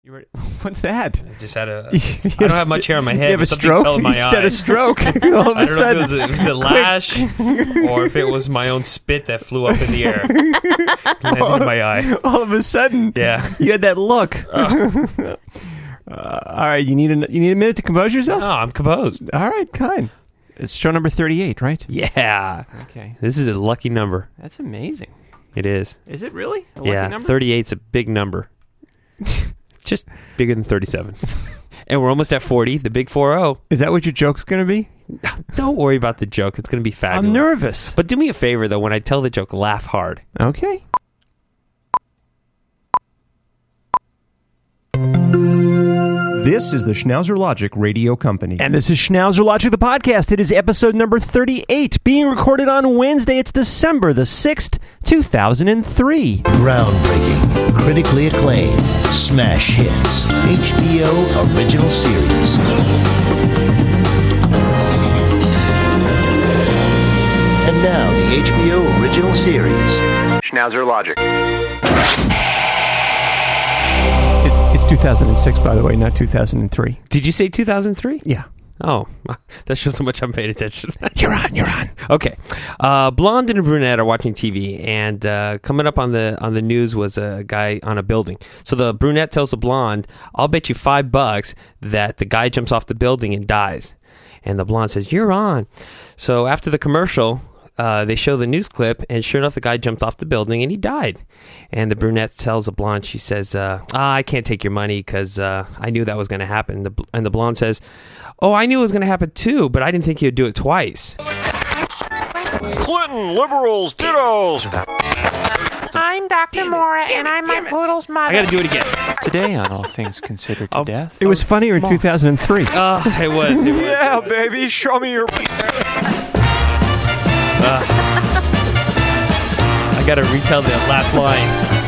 You ready? What's that? I just had I don't have much hair on my head. You have a Something stroke? fell in my You eye. had a stroke. All of a I don't sudden. know if it was a lash or if it was my own spit that flew up in the air. Landed in my eye. All of a sudden, Yeah. you had that look. All right, you need a minute to compose yourself? No, I'm composed. All right, kind. It's show number 38, right? Yeah. Okay. This is a lucky number. That's amazing. It is. Is it really? A lucky number? 38's a big number. Just bigger than 37. And we're almost at 40, the big 40. Is that what your joke's going to be? Don't worry about the joke. It's going to be fabulous. I'm nervous. But do me a favor, though. When I tell the joke, laugh hard. Okay. This is the Schnauzer Logic Radio Company. And this is Schnauzer Logic, the podcast. It is episode number 38, being recorded on Wednesday. It's December the 6th, 2003. Groundbreaking, critically acclaimed, smash hits, HBO original series. And now the HBO original series, Schnauzer Logic. It's 2006, by the way, not 2003. Did you say 2003? Yeah. Oh, that shows how much I'm paying attention. You're on. Okay. Blonde and a brunette are watching TV, and coming up on the news was a guy on a building. So the brunette tells the blonde, "I'll bet you $5 that the guy jumps off the building and dies." And the blonde says, "You're on." So after the commercial, they show the news clip, and sure enough, the guy jumped off the building and he died. And the brunette tells the blonde, she says, "I can't take your money because I knew that was going to happen." And the blonde says, "Oh, I knew it was going to happen too, but I didn't think you'd do it twice." Clinton, liberals, dittos. I'm Dr. Mora, and I'm my poodle's mother. I got to do it again. Today on All Things Considered to Death. It was funnier in 2003. Oh, it was. Yeah, baby, show me your... I got to retell the last line.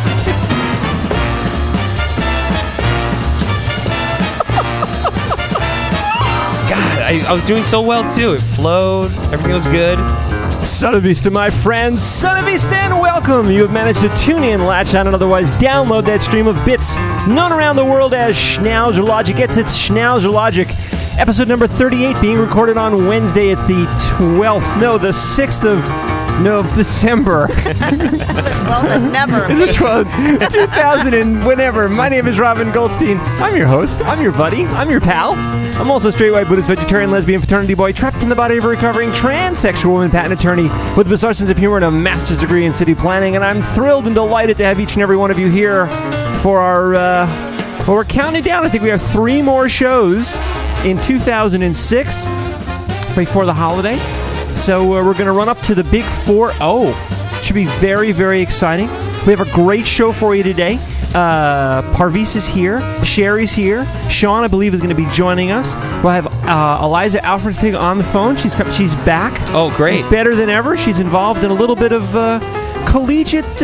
God, I was doing so well too. It flowed. Everything was good. Son of East to my friends, Son of East, and welcome. You have managed to tune in, latch on, and otherwise download that stream of bits known around the world as Schnauzer Logic. It's Schnauzer Logic, episode number 38, being recorded on Wednesday. It's the 6th of December. Well, never. Is it 2000 and whenever. My name is Robin Goldstein. I'm your host. I'm your buddy. I'm your pal. I'm also a straight white Buddhist vegetarian lesbian fraternity boy trapped in the body of a recovering transsexual woman patent attorney with a bizarre sense of humor and a master's degree in city planning. And I'm thrilled and delighted to have each and every one of you here for our... well, we're counting down. I think we have 3 more shows in 2006 before the holiday. So we're going to run up to the big 4-0. Should be very, very exciting. We have a great show for you today. Parvis is here. Sherry's here. Sean, I believe, is going to be joining us. We'll have Eliza Alfredsig on the phone. She's back. Oh, great. Better than ever. She's involved in a little bit of collegiate...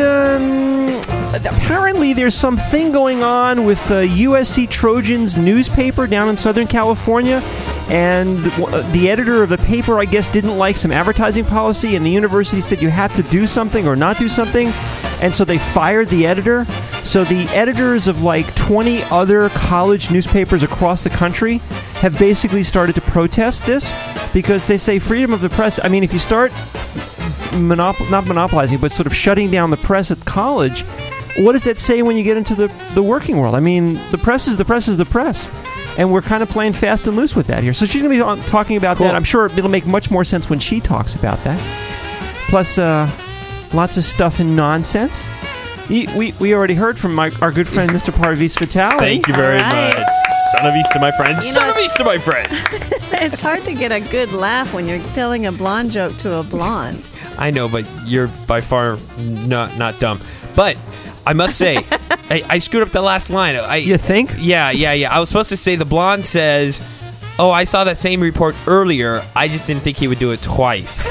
apparently, there's something going on with USC Trojans newspaper down in Southern California. And the editor of the paper, I guess, didn't like some advertising policy, and the university said you had to do something or not do something, and so they fired the editor. So the editors of like 20 other college newspapers across the country have basically started to protest this because they say freedom of the press. I mean, if you start not monopolizing, but sort of shutting down the press at college, what does that say when you get into the working world? I mean, the press is the press is the press. And we're kind of playing fast and loose with that here. So she's going to be talking about that. I'm sure it'll make much more sense when she talks about that. Plus, lots of stuff and nonsense. We already heard from our good friend, Mr. Parvis Vitale. Thank you very much. Son of East to my friends. You know, Son of East to my friends. It's hard to get a good laugh when you're telling a blonde joke to a blonde. I know, but you're by far not dumb. But I must say, I screwed up the last line. You think? Yeah. I was supposed to say the blonde says, "Oh, I saw that same report earlier. I just didn't think he would do it twice."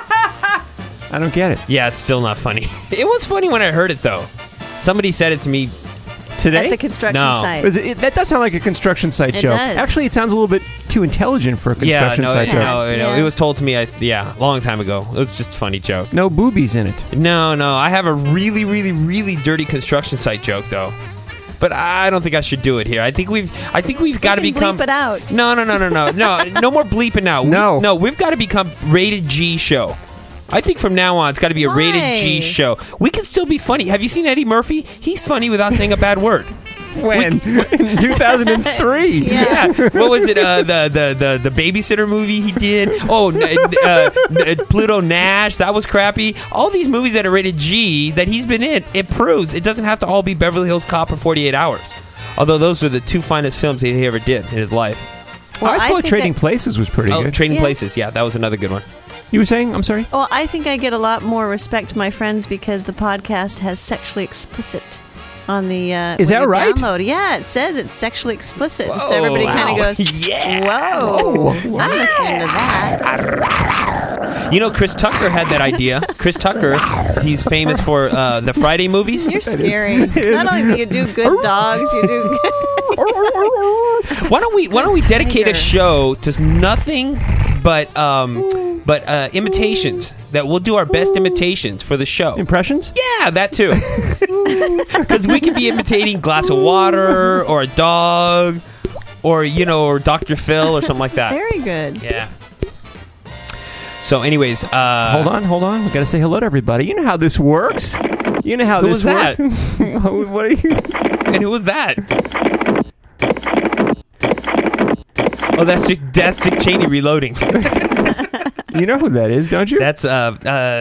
I don't get it. Yeah, it's still not funny. It was funny when I heard it, though. Somebody said it to me today. At the construction No. site. That does sound like a construction site It joke. does. Actually, it sounds a little bit too intelligent for a construction site joke. No, Yeah. it was told to me, a long time ago. It was just a funny joke. No boobies in it. No, I have a really, really, really dirty construction site joke, though. but I don't think I should do it here. I think we've got to become. Bleep it out. No more bleeping out. No. We've got to become rated G show. I think from now on it's got to be a rated G show. We can still be funny. Have you seen Eddie Murphy? He's funny without saying a bad word. When? In 2003. Yeah. What was it? The babysitter movie he did. Oh, Pluto Nash. That was crappy. All these movies that are rated G that he's been in, it proves it doesn't have to all be Beverly Hills Cop or 48 Hours. Although those were the two finest films he ever did in his life. Well, I thought Trading Places was pretty good. Trading Places. Yeah, that was another good one. You were saying? I'm sorry? Well, I think I get a lot more respect to my friends because the podcast has sexually explicit on the Is that right? download. Yeah, it says it's sexually explicit. So everybody kind of goes, yeah. Whoa. I'm listening to that. You know, Chris Tucker had that idea. Chris Tucker, he's famous for the Friday movies. You're scary. Not only do you do good dogs, you do Why don't we dedicate a show to nothing but imitations? That we'll do our best imitations for the show. Impressions? Yeah, that too. Because we could be imitating Glass of Water or a dog or Dr. Phil or something like that. Very good. Yeah. So anyways, hold on. We got to say hello to everybody. You know how this works. You know how who this was that? works. What are you? And who was that? Oh, that's Dick Cheney reloading. You know who that is, don't you? That's Michael?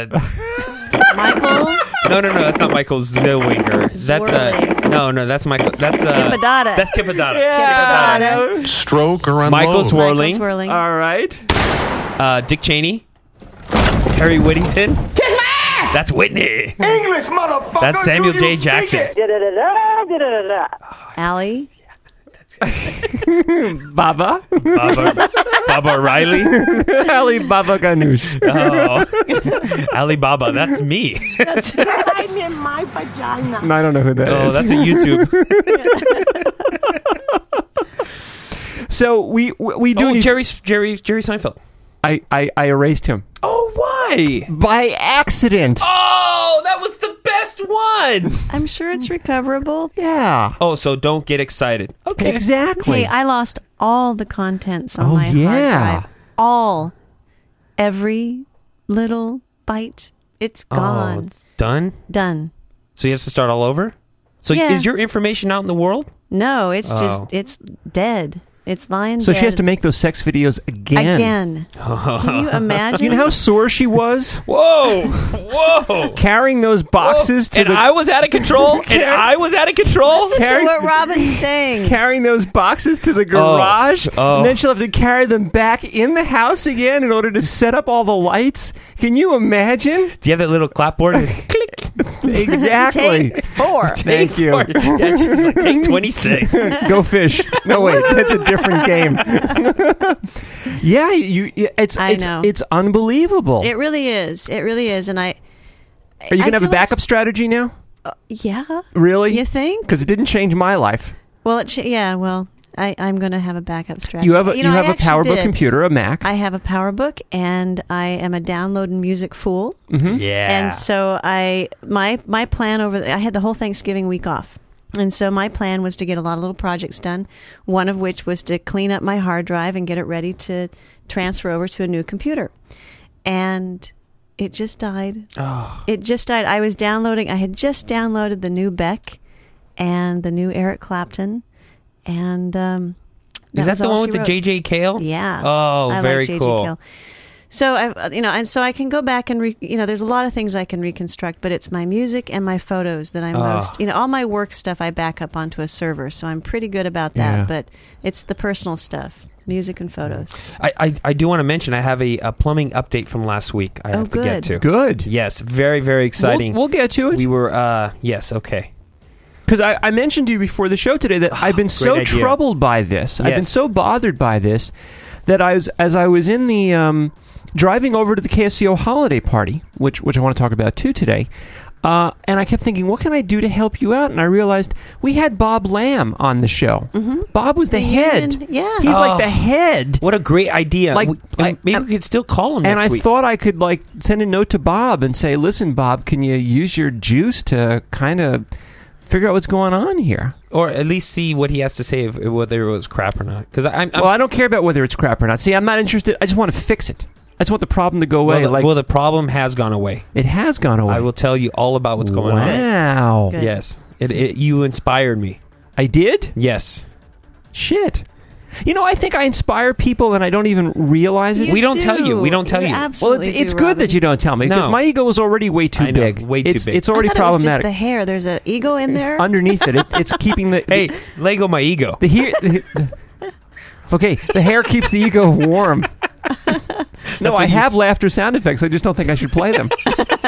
No, that's not Michael Zellweger. That's that's Michael. That's Kippadata. That's Kippadata. Yeah. Kippadata. Stroke or unload. Michael Swarling. All right. Dick Cheney. Harry Whittington. Kiss my ass! That's Whitney. English, motherfucker. That's Samuel J. Jackson. Allie? Baba Riley. Alibaba Ganoush. Oh, Alibaba. That's me. I'm in my vagina. I don't know who that is. Oh, that's a YouTube. So we do. Jerry Seinfeld. I erased him Oh, why? by accident. Oh, that was the best one. I'm sure it's recoverable. Yeah. Oh, so don't get excited. Okay. Exactly. Hey, I lost all the contents on my yeah. hard drive. Every little bite. It's gone. Oh, it's done? Done. So you have to start all over? So Yeah. is your information out in the world? No, it's just, Oh. it's dead. It's lying So dead. she has to make those sex videos again. Can you imagine? You know how sore she was Whoa. carrying those boxes to and the I was out of control? Listen to what Robin's saying. carrying those boxes to the garage, Oh. and then she'll have to carry them back in the house again in order to set up all the lights. Can you imagine? Do you have that little clapboard? Click. Exactly. Take 4. Thank you. Yeah, she's like, take 26. Go fish. No, wait, that's a different game. Yeah, it's unbelievable. It really is. It really is. And Are you going to have a backup strategy now? Yeah. Really? You think? Because it didn't change my life. Well, I'm going to have a backup strategy. You have a I actually PowerBook did. computer, a Mac. I have a PowerBook, and I am a downloading music fool. Yeah. And so my plan I had the whole Thanksgiving week off. And so my plan was to get a lot of little projects done, one of which was to clean up my hard drive and get it ready to transfer over to a new computer. And it just died. Oh. It just died. I had just downloaded the new Beck and the new Eric Clapton. And Is that the one with the J.J. Cale? Yeah. Oh, I very like J.J. cool. Cale. So and so I can go back and there's a lot of things I can reconstruct, but it's my music and my photos that I'm most, all my work stuff I back up onto a server, so I'm pretty good about that. Yeah. But it's the personal stuff, music and photos. I do want to mention I have a plumbing update from last week. I have to get to. Good. Yes, very very exciting. We'll get to it. We were yes, okay. Because I mentioned to you before the show today that I've been so idea. troubled by this. I've been Yes. so bothered by this that as I was in the driving over to the KSCO holiday party, which I want to talk about too today, and I kept thinking, what can I do to help you out? And I realized we had Bob Lamb on the show. Mm-hmm. Bob was the head. Union, yeah. He's like the head. What a great idea. Maybe we could still call him And next I week. thought I could send a note to Bob and say, listen, Bob, can you use your juice to kind of figure out what's going on here. Or at least see what he has to say, whether it was crap or not. Because I don't care about whether it's crap or not. See, I'm not interested. I just want to fix it. I just want the problem to go away. Well, the problem has gone away. It has gone away. I will tell you all about what's going on. Wow. Good. Yes. You inspired me. I did? Yes. Shit. I think I inspire people and I don't even realize it. We don't tell you. We don't tell you. Absolutely it's do, good Robin. that you don't tell me because No. my ego is already way too I know, big. way too big. It's already I thought it was just problematic. the hair. There's an ego in there. Underneath it, it's keeping the Hey, Lego my ego. Okay, the hair keeps the ego warm. No, what I you have laughter sound effects. I just don't think I should play them.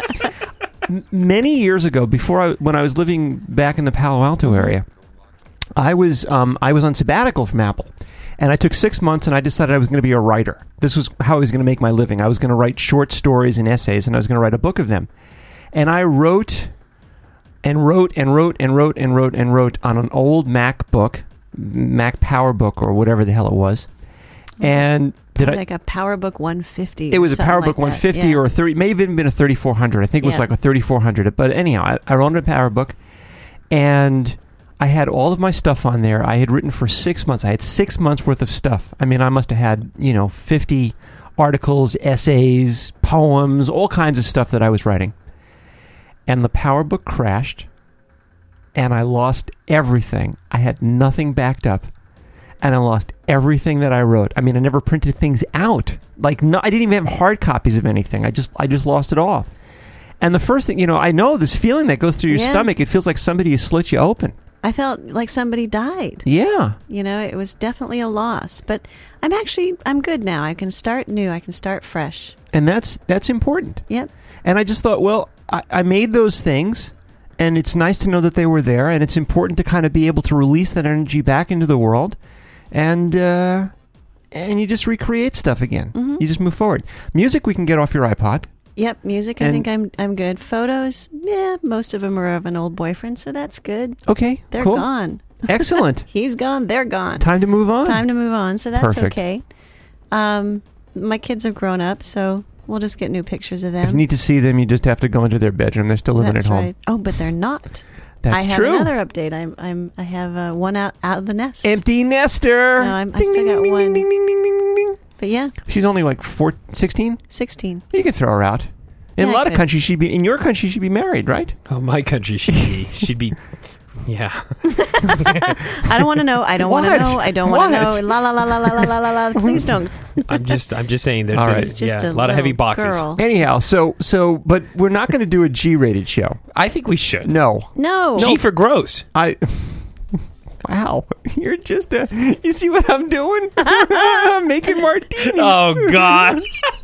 Many years ago, when I was living back in the Palo Alto area, I was on sabbatical from Apple, and I took 6 months, and I decided I was going to be a writer. This was how I was going to make my living. I was going to write short stories and essays, and I was going to write a book of them. And I wrote and wrote and wrote and wrote and wrote and wrote on an old MacBook, Mac PowerBook or whatever the hell it was. And like a PowerBook 150. It was a PowerBook like 150 yeah. or 30. May have even been a 3400. I think it was like a 3400. But anyhow, I owned a PowerBook, and I had all of my stuff on there. I had written for 6 months. I had 6 months worth of stuff. I mean, I must have had 50 articles, essays, poems, all kinds of stuff that I was writing. And the PowerBook crashed, and I lost everything. I had nothing backed up, and I lost everything that I wrote. I mean, I never printed things out. I didn't even have hard copies of anything. I just lost it all. And the first thing, I know this feeling that goes through your stomach. It feels like somebody has slit you open. I felt like somebody died. Yeah. It was definitely a loss. But I'm good now. I can start new. I can start fresh. And that's important. Yep. And I just thought, well, I made those things, and it's nice to know that they were there, and it's important to kind of be able to release that energy back into the world, and you just recreate stuff again. Mm-hmm. You just move forward. Music we can get off your iPod. Yep, music. I think I'm good. Photos, most of them are of an old boyfriend, so that's good. Okay, they're cool. gone. Excellent. He's gone. They're gone. Time to move on. So that's Perfect. okay. My kids have grown up, so we'll just get new pictures of them. If you need to see them, you just have to go into their bedroom. They're still living That's at home. right. Oh, but they're not. That's I have true. another update. I have one out of the nest. Empty nester. No, I Ding, still ding, got ding, one. ding, ding, ding, ding, ding. But yeah, She's only like 16? 16. You can throw her out. In Yeah, a lot I of could. countries, in your country, she'd be married, right? Oh, my country, she'd be, yeah. I don't want to know. I don't want to What? know. I don't want to What? know. La la la la la la la la la. Please don't. I'm just saying that. All right. She's just a lot of heavy little boxes. girl. Anyhow, so, but we're not going to do a G-rated show. I think we should. No. No. G for gross. Wow, you're just you see what I'm doing? I'm making martini. Oh God.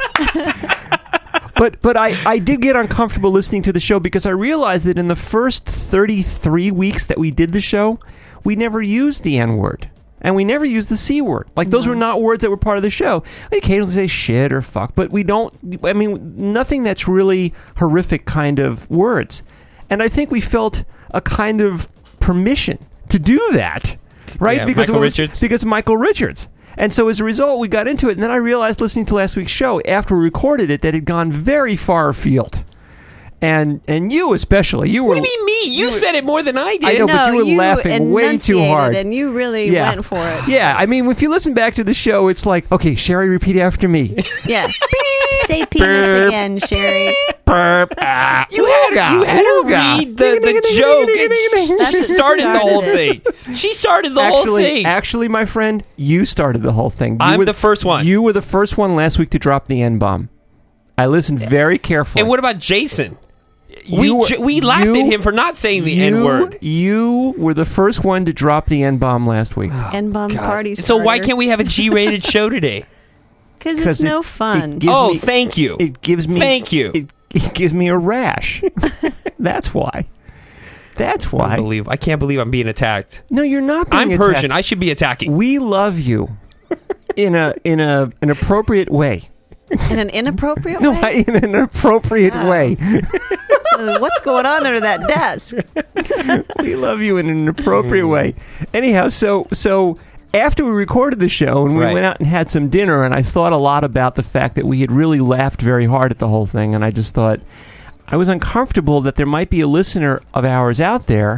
But I did get uncomfortable listening to the show because I realized that in the first 33 weeks that we did the show, we never used the N-word. And we never used the C word. Like, those were not words that were part of the show. We occasionally say shit or fuck, but we don't, nothing that's really horrific kind of words. And I think we felt a kind of permission to do that, right? Yeah, because Michael Richards. Because of Michael Richards. And so as a result, we got into it, and then I realized listening to last week's show, after we recorded it, that it had gone very far afield. And you especially, you were... What do you mean me? You said it more than I did. I know, but you were laughing way too enunciated hard. and you really went for it. Yeah, I mean, if you listen back to the show, it's like, okay, Sherry, repeat after me. Yeah. Say penis again, Sherry. Burp. You had her read the joke, and That's she what started the whole started thing. She started the whole thing. Actually, my friend, you started the whole thing. I'm the first one. You were the first one last week to drop the N-bomb. I listened very carefully. And what about Jason? We laughed at him for not saying the N-word. You were the first one to drop the N-bomb last week. N-bomb party So why starter. can't we have a G-rated show today? Because it's no fun. Thank you. It gives me... Thank you. It gives me a rash. That's why. That's why. I can't believe I'm being attacked. No, you're not being I'm attacked. Persian. I should be attacking. We love you in an appropriate way. In an inappropriate No, way? in an appropriate way. What's going on under that desk? We love you in an appropriate way. Anyhow, so after we recorded the show and we went out and had some dinner, and I thought a lot about the fact that we had really laughed very hard at the whole thing, and I just thought I was uncomfortable that there might be a listener of ours out there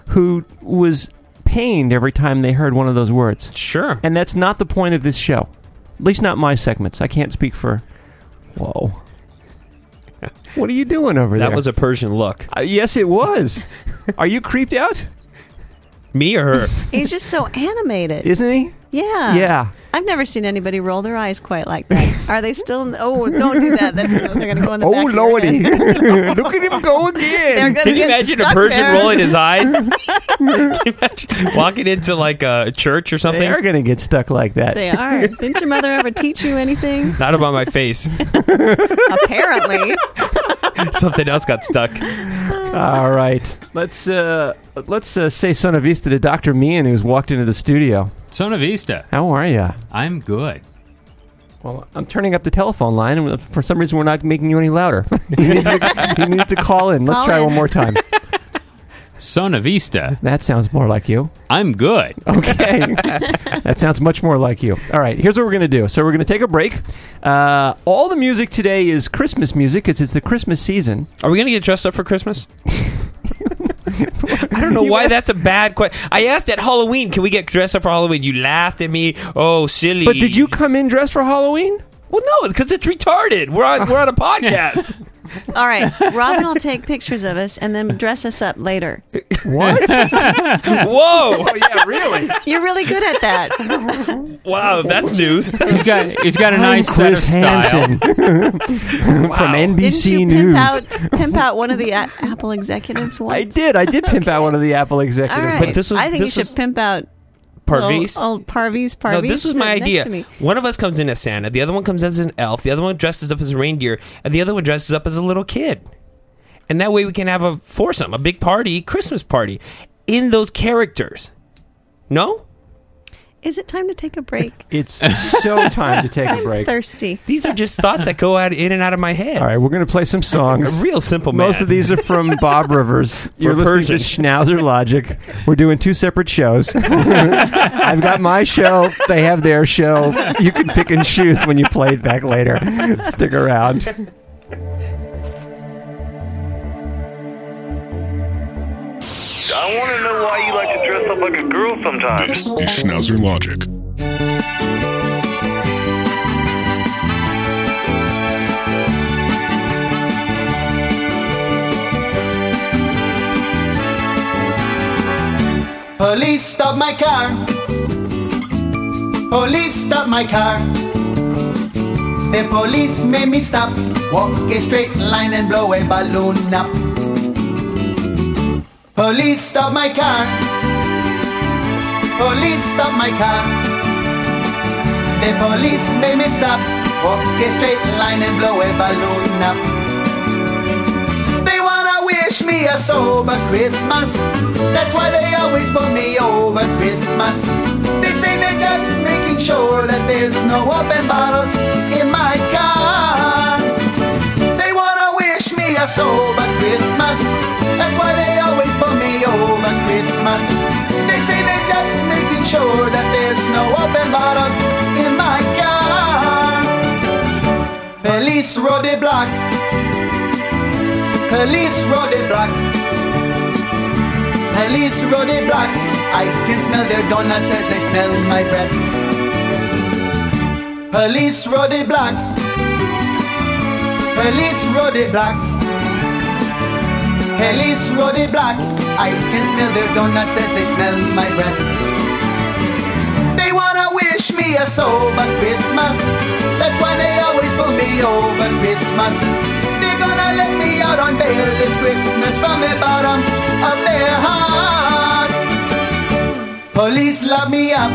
who was pained every time they heard one of those words. Sure. And that's not the point of this show. At least not my segments. I can't speak for... Whoa. What are you doing over there? That was a Persian look. Yes, it was. Are you creeped out? Me or her? He's just so animated. Isn't he? Yeah. Yeah. I've never seen anybody roll their eyes quite like that. Are they still in the... Oh, don't do that. They're going to go in the back Oh, of your Lordy. head. Look at him go again. They're gonna Can you get imagine a stuck Persian there. rolling his eyes? Can you imagine walking into like a church or something? They are going to get stuck like that. They are. Didn't your mother ever teach you anything? Not about my face. Apparently. Something else got stuck. All right. Let's say Sona Vista to Dr. Meehan, who's walked into the studio. Sona Vista. How are you? I'm good. Well, I'm turning up the telephone line, and for some reason we're not making you any louder. You need to call in. Let's try one more time. Sona Vista. That sounds more like you. I'm good. Okay. That sounds much more like you. All right, here's what we're going to do. So we're going to take a break. All the music today is Christmas music because it's the Christmas season. Are we going to get dressed up for Christmas? I don't know why that's a bad question. I asked at Halloween, can we get dressed up for Halloween? You laughed at me. Oh, silly. But did you come in dressed for Halloween? Well, no, it's because it's retarded. We're on a podcast. All right. Robin will take pictures of us and then dress us up later. What? Whoa. Oh, yeah, really? You're really good at that. Wow, that's news. He's got a nice set of Chris style. Hansen from NBC Didn't you News. pimp out one of the Apple executives once? I did pimp out one of the Apple All executives. right. But this was- I think this you was- should pimp out Parviz? Old Parviz. No, this was my next idea. to me. One of us comes in as Santa, the other one comes as an elf, the other one dresses up as a reindeer, and the other one dresses up as a little kid. And that way we can have a foursome, a big party, Christmas party, in those characters. No? Is it time to take a break? It's so time to take a break. Thirsty. These are just thoughts that go in and out of my head. All right, we're going to play some songs. A real simple man. Most of these are from Bob Rivers. You're listening to Schnauzer Logic. We're doing two separate shows. I've got my show. They have their show. You can pick and choose when you play it back later. Stick around. I want to know why you like to dress up like a girl sometimes. This is Schnauzer Logic. Police stop my car. Police stop my car. The police made me stop. Walk a straight line and blow a balloon up. Police stop my car. Police stop my car. The police made me stop. Walk a straight line and blow a balloon up. They wanna wish me a sober Christmas. That's why they always pull me over Christmas. They say they're just making sure that there's no open bottles in my car. They wanna wish me a sober Christmas. That's why they always pull me over Christmas. They say they're just making sure that there's no open bottles in my car. Police road the block. Police road the block. Police road the block. I can smell their donuts as they smell my breath. Police road the block. Police road the block. Police road the block. I can smell their donuts as they smell my breath. They wanna wish me a sober Christmas. That's why they always pull me over Christmas. They're gonna let me out on bail this Christmas from the bottom of their hearts. Police lock me up.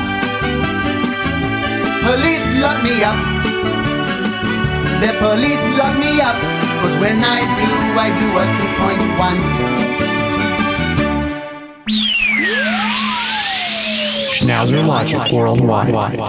Police lock me up. The police lock me up. 'Cause when I blew a 2.1. Schnauzer Logic Worldwide.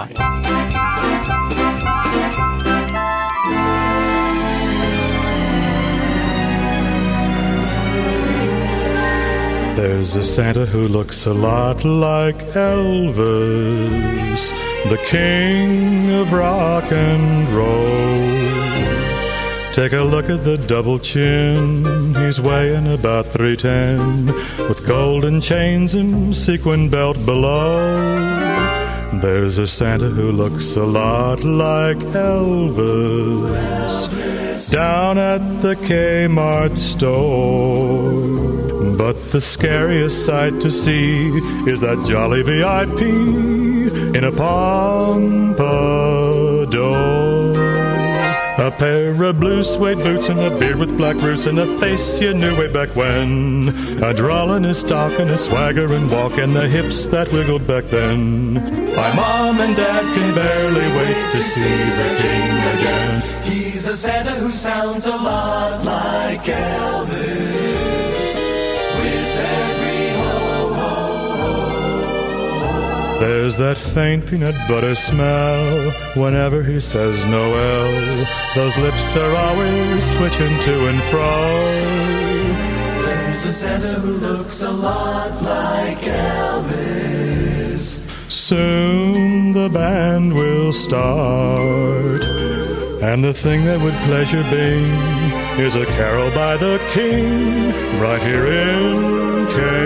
There's a Santa who looks a lot like Elvis, the king of rock and roll. Take a look at the double chin. He's weighing about 310, with golden chains and sequin belt below. There's a Santa who looks a lot like Elvis down at the Kmart store. But the scariest sight to see is that jolly VIP in a pompadour. A pair of blue suede boots and a beard with black roots and a face you knew way back when. A drawl in his talk and a swagger and walk and the hips that wiggled back then. My mom and dad can barely wait to see the king again. He's a Santa who sounds a lot like Elvis. With every ho-ho-ho. There's that faint peanut butter smell whenever he says Noel. Those lips are always twitching to and fro. There's a Santa who looks a lot like Elvis. Soon the band will start, and the thing that would pleasure be is a carol by the king right here in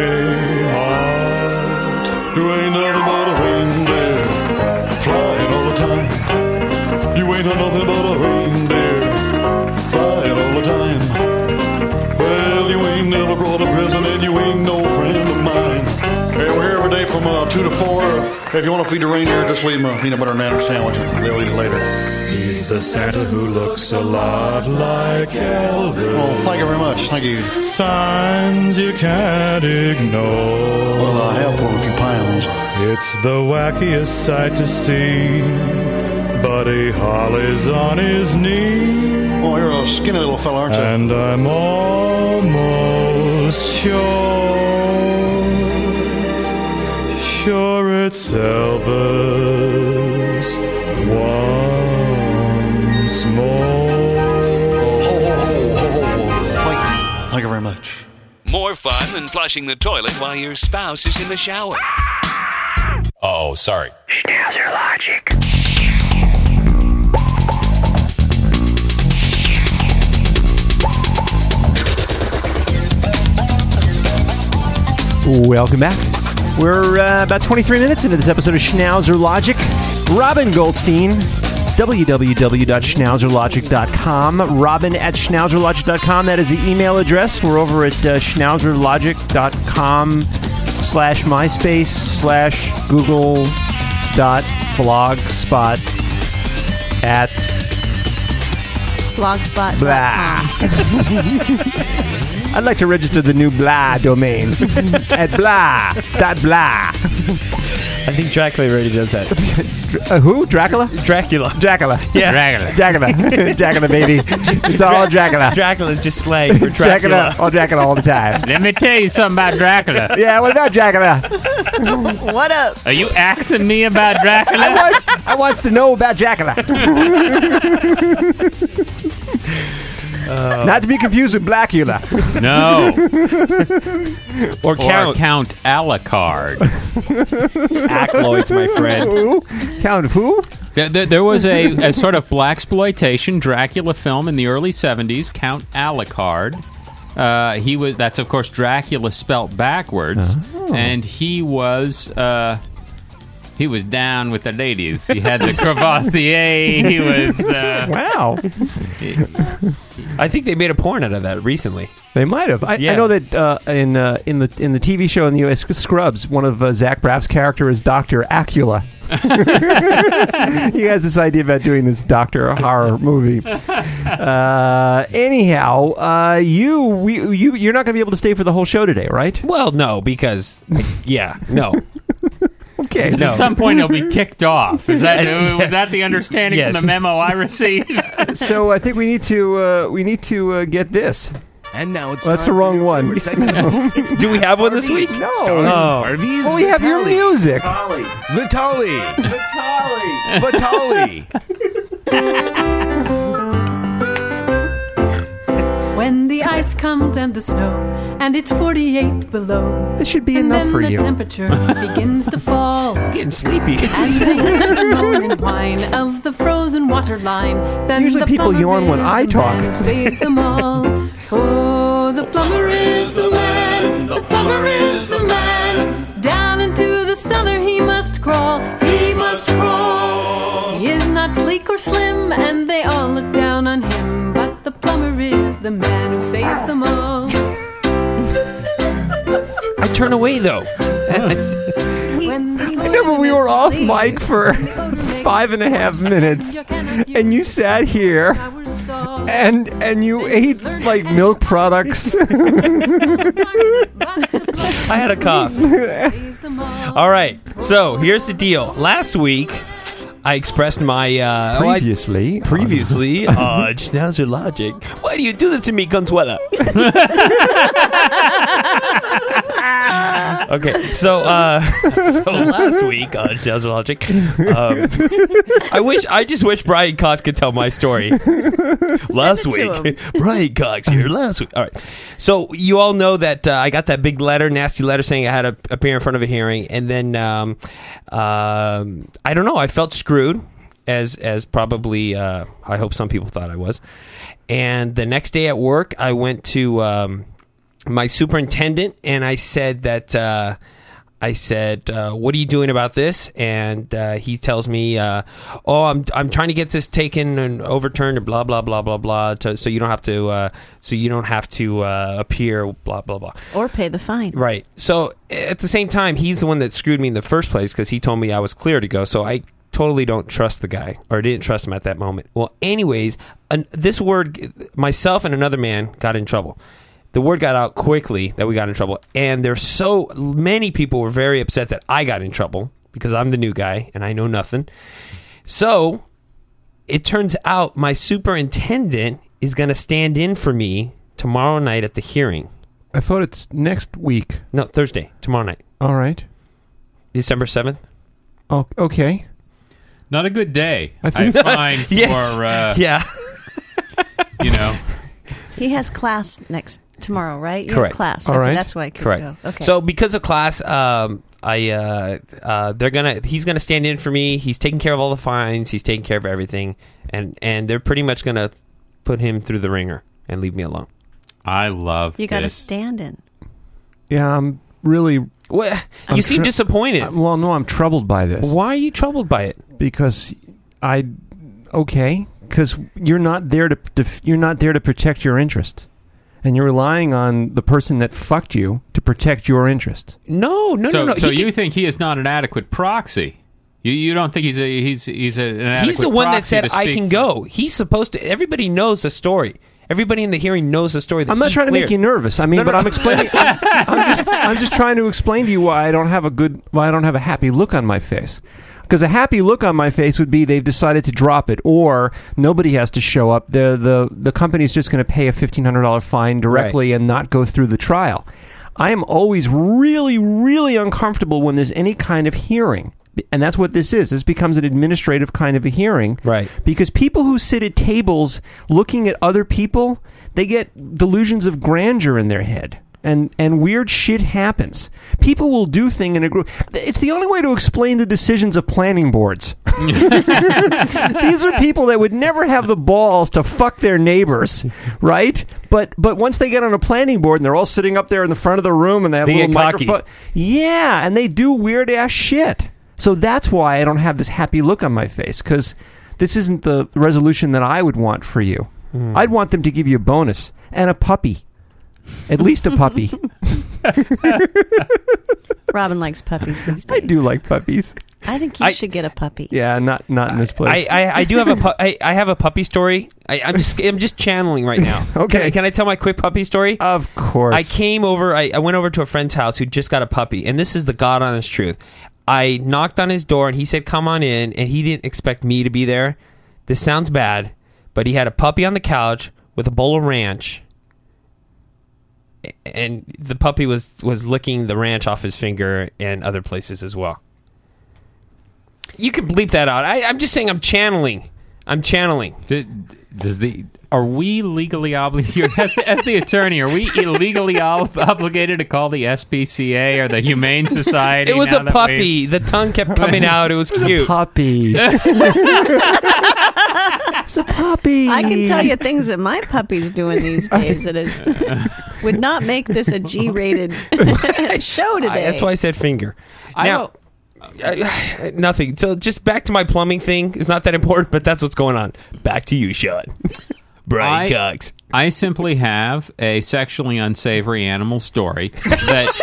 Kmart. You ain't nothing but a reindeer flying all the time. You ain't nothing but a reindeer flying all the time. Well, you ain't never brought a present and you ain't no friend of mine. Hey, we're here every day from 2 to 4. Hey, if you want to feed the reindeer, just leave them a peanut butter and nanner sandwich and they'll eat it later. He's the Santa who looks a lot like Elvis. Oh, thank you very much. Thank you. Signs you can't ignore. Well, I have put on a few pounds. It's the wackiest sight to see. Buddy Holly's on his knee. Oh, you're a skinny little fella, aren't you? And I'm almost sure it's Elvis once more. Thank you very much. More fun than flushing the toilet while your spouse is in the shower. Oh, sorry. Schnauzer Logic. Welcome back. We're about 23 minutes into this episode of Schnauzer Logic. Robin Goldstein, www.schnauzerlogic.com. Robin at schnauzerlogic.com. That is the email address. We're over at schnauzerlogic.com/myspace/google.blogspot at blogspot.com. I'd like to register the new blah domain at blah.blah. I think Dracula already does that. Who? Dracula? Dracula. Yeah. Dracula, baby. It's all Dracula. Dracula's just slang for Dracula. Dracula all the time. Let me tell you something about Dracula. Yeah, what about Dracula? What up? Are you asking me about Dracula? I want to know about Dracula. Not to be confused with Blackula. No. Or Count Alucard. Acolytes, my friend. Who? Count who? There was a sort of blaxploitation Dracula film in the early 70s, Count Alucard. That's of course Dracula spelt backwards, and he was down with the ladies. He had the Crevassier. He was wow. I think they made a porn out of that recently. They might have. I know that in the TV show in the U.S. Scrubs, one of Zach Braff's character is Dr. Acula. He has this idea about doing this Doctor horror movie. Anyhow, you're not going to be able to stay for the whole show today, right? Well, no, because no. Okay. No. At some point, he'll be kicked off. Was that the understanding from the memo I received? So I think we need to get this. And now it's that's the wrong one. Do we have one this week? No. Harvey's well, we have your music. Vitali. When the ice comes and the snow, and it's 48 below. This should be and enough then for the you. temperature begins to fall. Getting sleepy. And they hear the moan and whine of the frozen water line. Then Usually the people plumber yawn when is I the talk. man who saves them all. Oh, the plumber is the man. The plumber is the man. Down into the cellar he must crawl. He must crawl. He is not sleek or slim, and they all look down on him. But the plumber is the man who saves them all. I turn away though. I know, but we were off mic for 5.5 minutes, and you sat here and you ate like milk products. I had a cough. All right, so here's the deal. Last week, I expressed my previously on Schnauzer Logic. Why do you do this to me, Consuela? Okay, so last week on Schnauzer Logic, I just wish Brian Cox could tell my story. Last week, Brian Cox here. Last week, all right. So you all know that I got that big letter, nasty letter, saying I had to appear in front of a hearing, and then I don't know. I felt screwed, as probably I hope some people thought I was. And the next day at work, I went to my superintendent, and I said that what are you doing about this? And he tells me, I'm trying to get this taken and overturned, and blah blah blah blah blah, so you don't have to appear, blah blah blah, or pay the fine. Right. So at the same time, he's the one that screwed me in the first place because he told me I was clear to go. So I totally don't trust the guy, or didn't trust him at that moment. Well, anyways, this word, myself and another man got in trouble. The word got out quickly that we got in trouble, and there's so many people were very upset that I got in trouble because I'm the new guy and I know nothing. So it turns out my superintendent is going to stand in for me tomorrow night at the hearing. I thought it's next week. No, Thursday, tomorrow night. All right. December 7th. Oh, okay. Not a good day, I think. find, Yes. for, yeah. you know. He has class tomorrow, right? You Correct. have class. All Okay, right. that's why I couldn't Correct. go. Okay. So because of class, he's gonna stand in for me. He's taking care of all the fines. He's taking care of everything, and they're pretty much gonna put him through the ringer and leave me alone. I love you got to this. stand in. Yeah, I'm really. What? You seem disappointed. Well, no, I'm troubled by this. Why are you troubled by it? Because because you're not there to protect your interests, and you're relying on the person that fucked you to protect your interests. No. So you think he is not an adequate proxy? You don't think he's an adequate He's the one that proxy said to I speak can go. He's supposed to. Everybody knows the story. Everybody in the hearing knows the story. That I'm not trying to make you nervous. I mean, but I'm explaining. I'm just trying to explain to you why I don't have a happy look on my face. Because a happy look on my face would be they've decided to drop it, or nobody has to show up. The company's just going to pay a $1,500 fine directly and not go through the trial. I am always really, really uncomfortable when there's any kind of hearing. And that's what this is. This becomes an administrative kind of a hearing. Right. Because people who sit at tables looking at other people, they get delusions of grandeur in their head. And weird shit happens. People will do things in a group. It's the only way to explain the decisions of planning boards. These are people that would never have the balls to fuck their neighbors, right? But once they get on a planning board and they're all sitting up there in the front of the room and they have a little microphone. Yeah, and they do weird ass shit. So that's why I don't have this happy look on my face, because this isn't the resolution that I would want for you. I'd want them to give you a bonus and a puppy. At least a puppy. Robin likes puppies these days. I do like puppies. I think you should get a puppy. Yeah, not in this place. I do have I have a puppy story. I'm just channeling right now. Okay. Can I tell my quick puppy story? Of course. I went over to a friend's house who just got a puppy, and this is the God honest truth. I knocked on his door and he said, "Come on in," and he didn't expect me to be there. This sounds bad, but he had a puppy on the couch with a bowl of ranch, and the puppy was licking the ranch off his finger and other places as well. You can bleep that out. I'm just saying I'm channeling. Does the Are we legally obligated, as the attorney, are we illegally obligated to call the SPCA or the Humane Society? It was now a that puppy. The tongue kept coming out. It was cute. Puppy. It's a puppy. I can tell you things that my puppy's doing these days that is would not make this a G-rated show today. That's why I said finger. Nothing. So just back to my plumbing thing. It's not that important, but that's what's going on. Back to you, Sean. Brian Cox. I simply have a sexually unsavory animal story that...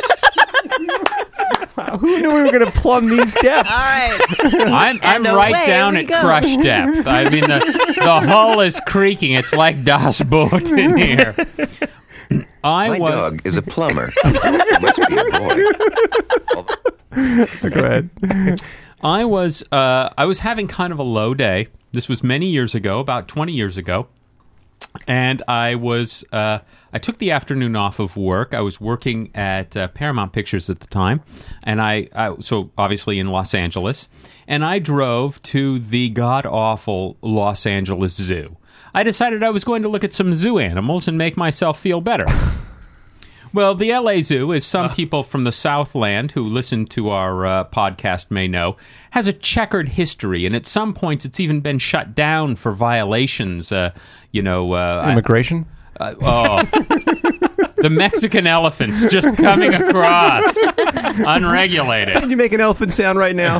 Who knew we were going to plumb these depths? All right. I'm right down at crush depth. I mean, the hull is creaking. It's like Das Boot in here. My dog is a plumber. Must be a boy. Go ahead. I was having kind of a low day. This was many years ago, about 20 years ago. And I took the afternoon off of work. I was working at Paramount Pictures at the time, and so obviously in Los Angeles, and I drove to the god-awful Los Angeles Zoo. I decided I was going to look at some zoo animals and make myself feel better. Well, the LA Zoo, as some people from the Southland who listen to our podcast may know, has a checkered history, and at some points it's even been shut down for violations. Immigration? The Mexican elephants just coming across, unregulated. Can you make an elephant sound right now?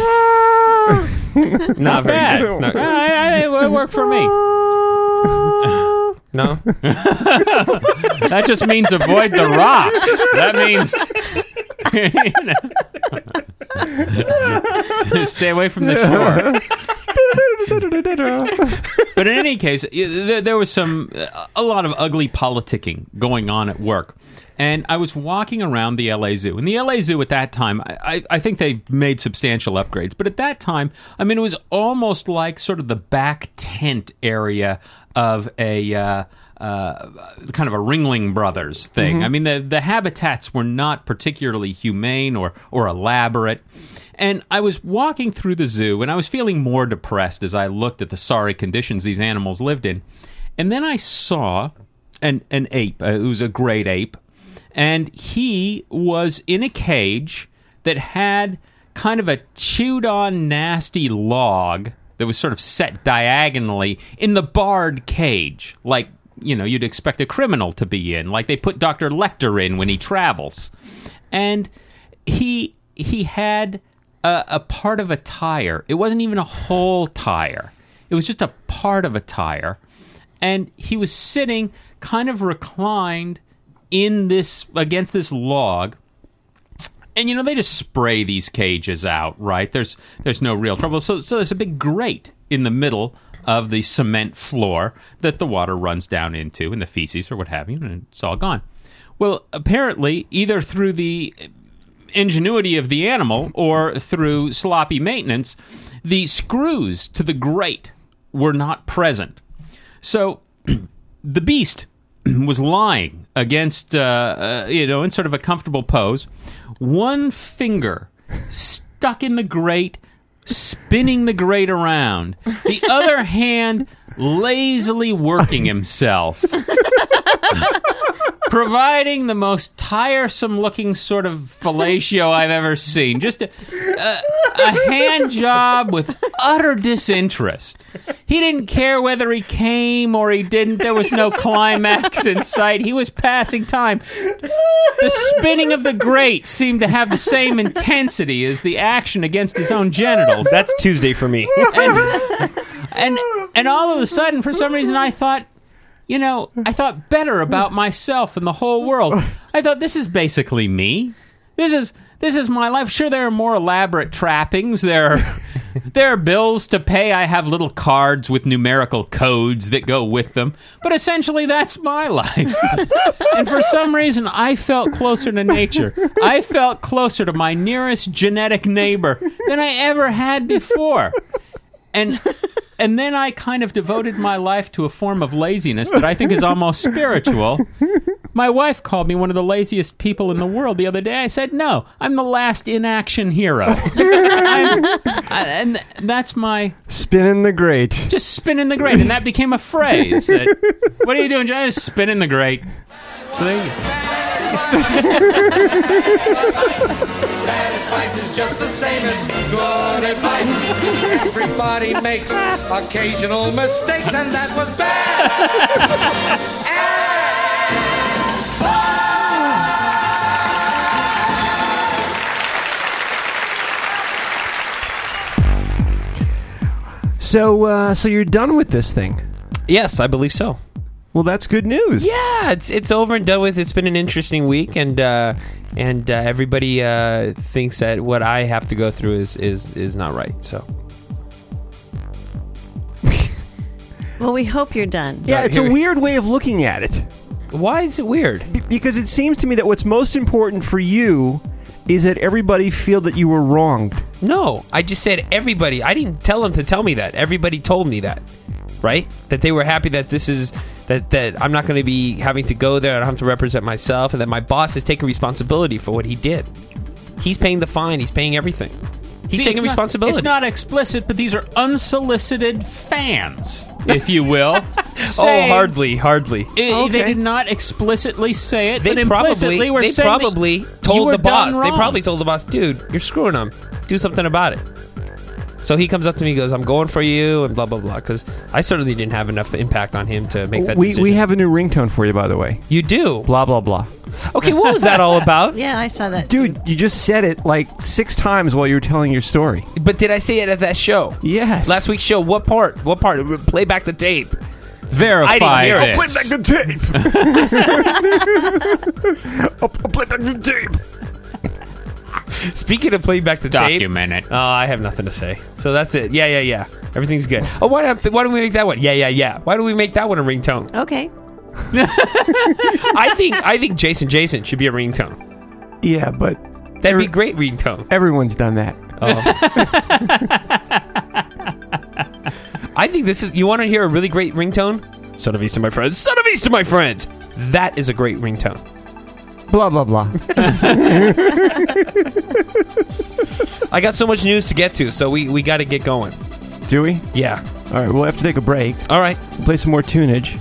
Not bad. It worked for me. No? That just means avoid the rocks. That means stay away from the shore. But in any case, there was a lot of ugly politicking going on at work. And I was walking around the LA Zoo. And the LA Zoo at that time, I think they made substantial upgrades. But at that time, I mean, it was almost like sort of the back tent area of a kind of a Ringling Brothers thing. Mm-hmm. I mean, the habitats were not particularly humane or elaborate. And I was walking through the zoo, and I was feeling more depressed as I looked at the sorry conditions these animals lived in. And then I saw an ape. It was a great ape. And he was in a cage that had kind of a chewed-on, nasty log that was sort of set diagonally in the barred cage, like, you'd expect a criminal to be in, like they put Dr. Lecter in when he travels. And he had a part of a tire. It wasn't even a whole tire. It was just a part of a tire. And he was sitting kind of reclined against this log. And, they just spray these cages out, right? There's no real trouble. So there's a big grate in the middle of the cement floor that the water runs down into, and the feces or what have you, and it's all gone. Well, apparently, either through the ingenuity of the animal or through sloppy maintenance, the screws to the grate were not present. So the beast was lying against, in sort of a comfortable pose, one finger stuck in the grate, spinning the grate around, the other hand lazily working himself, providing the most tiresome-looking sort of fellatio I've ever seen. Just a hand job with utter disinterest. He didn't care whether he came or he didn't. There was no climax in sight. He was passing time. The spinning of the grate seemed to have the same intensity as the action against his own genitals. That's Tuesday for me. And all of a sudden, for some reason, I thought better about myself and the whole world. I thought, this is basically me. This is my life. Sure, there are more elaborate trappings. There are bills to pay. I have little cards with numerical codes that go with them. But essentially, that's my life. And for some reason, I felt closer to nature. I felt closer to my nearest genetic neighbor than I ever had before. And then I kind of devoted my life to a form of laziness that I think is almost spiritual. My wife called me one of the laziest people in the world the other day. I said, no, I'm the last inaction hero. And that's my... Spinning the grate. Just spinning the grate. And that became a phrase. What are you doing, John? Just spinning the grate. So there you go. Bad advice is just the same as good advice. Everybody makes occasional mistakes, and that was bad. So you're done with this thing? Yes, I believe so. Well, that's good news. Yeah, it's over and done with. It's been an interesting week, and everybody thinks that what I have to go through is not right. So, well, we hope you're done. Yeah, it's a weird way of looking at it. Why is it weird? Because it seems to me that what's most important for you is that everybody feel that you were wronged. No, I just said everybody. I didn't tell them to tell me that. Everybody told me that, right? That they were happy that this is that I'm not going to be having to go there. I don't have to represent myself, and that my boss is taking responsibility for what he did. He's paying the fine. He's paying everything. He's taking responsibility. It's not explicit, but these are unsolicited fans, if you will. Hardly. They did not explicitly say it, They but implicitly were saying probably told the boss. They probably told the boss, dude, you're screwing him. Do something about it. So he comes up to me and goes, I'm going for you, and blah, blah, blah. Because I certainly didn't have enough impact on him to make that decision. We have a new ringtone for you, by the way. You do? Blah, blah, blah. Okay, what was that all about? Yeah, I saw that. Dude, you just said it like 6 times while you were telling your story. But did I say it at that show? Yes. Last week's show, what part? Play back the tape. Verify I didn't hear it. I'll play back the tape. I'll play back the tape. Speaking of playing back the tape, document it. Oh, I have nothing to say. So that's it. Yeah. Everything's good. Oh, why don't we make that one? Yeah. Why don't we make that one a ringtone? Okay. I think Jason should be a ringtone. Yeah, but that'd be a great ringtone. Everyone's done that. Oh. I think this is. You want to hear a really great ringtone? Son of East, my friends. Son of East, my friends. That is a great ringtone. Blah, blah, blah. I got so much news to get to, so we got to get going. Do we? Yeah. All right, we'll have to take a break. All right. We'll play some more tunage.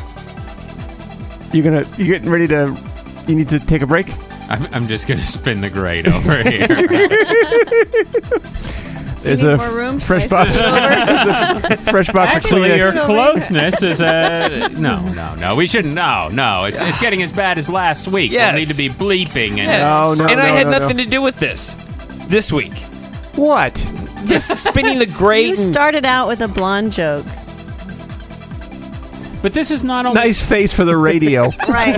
You getting ready to... You need to take a break? I'm just going to spin the grate over here. There's a more room? fresh box. Fresh box of Actually, Kleenex. your closeness is a... No. We shouldn't... No. It's getting as bad as last week. Yes. We'll need to be bleeping. And I had nothing to do with this week. What? This spinning the grate. You started out with a blonde joke. But this is not only... Nice face for the radio. Right.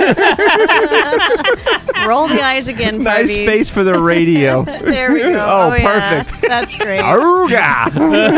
Roll the eyes again, Nice Parviz. face for the radio. There we go. Oh, yeah. perfect. That's great. Aruga!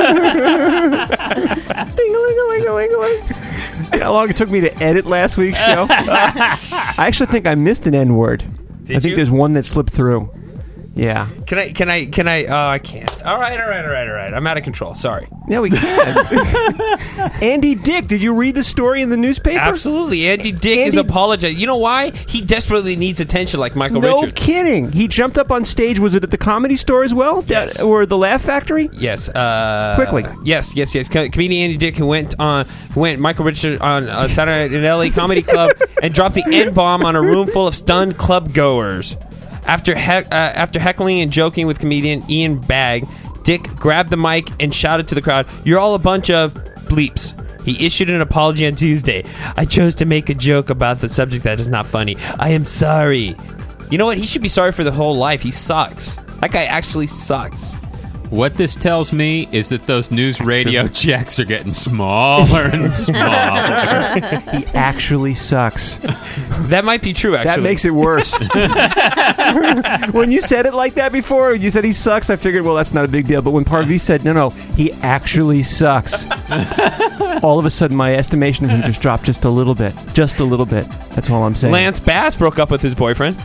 Ding-a-ling-a-ling-a-ling-a-ling. You know how long it took me to edit last week's show? I actually think I missed an N-word. I think there's one that slipped through. Yeah. Can I? Oh, I can't. All right. I'm out of control. Sorry. Yeah, we can. Andy Dick, did you read the story in the newspaper? Absolutely. Andy Dick is apologizing. You know why? He desperately needs attention like Michael Richards. No kidding. He jumped up on stage. Was it at the Comedy Store as well? Yes. Or the Laugh Factory? Yes. Quickly. Yes. Comedian Andy Dick who went Michael Richards on Saturday Night in LA Comedy Club and dropped the N-bomb on a room full of stunned club goers. After heckling and joking with comedian Ian Bagg, Dick grabbed the mic and shouted to the crowd, "You're all a bunch of bleeps." He issued an apology on Tuesday. "I chose to make a joke about the subject that is not funny. I am sorry." You know what? He should be sorry for the whole life. He sucks. That guy actually sucks. What this tells me is that those news radio checks are getting smaller and smaller. He actually sucks. That might be true, actually. That makes it worse. When you said it like that before, you said he sucks, I figured, well, that's not a big deal. But when Parviz said, no, he actually sucks, all of a sudden my estimation of him just dropped just a little bit. Just a little bit. That's all I'm saying. Lance Bass broke up with his boyfriend.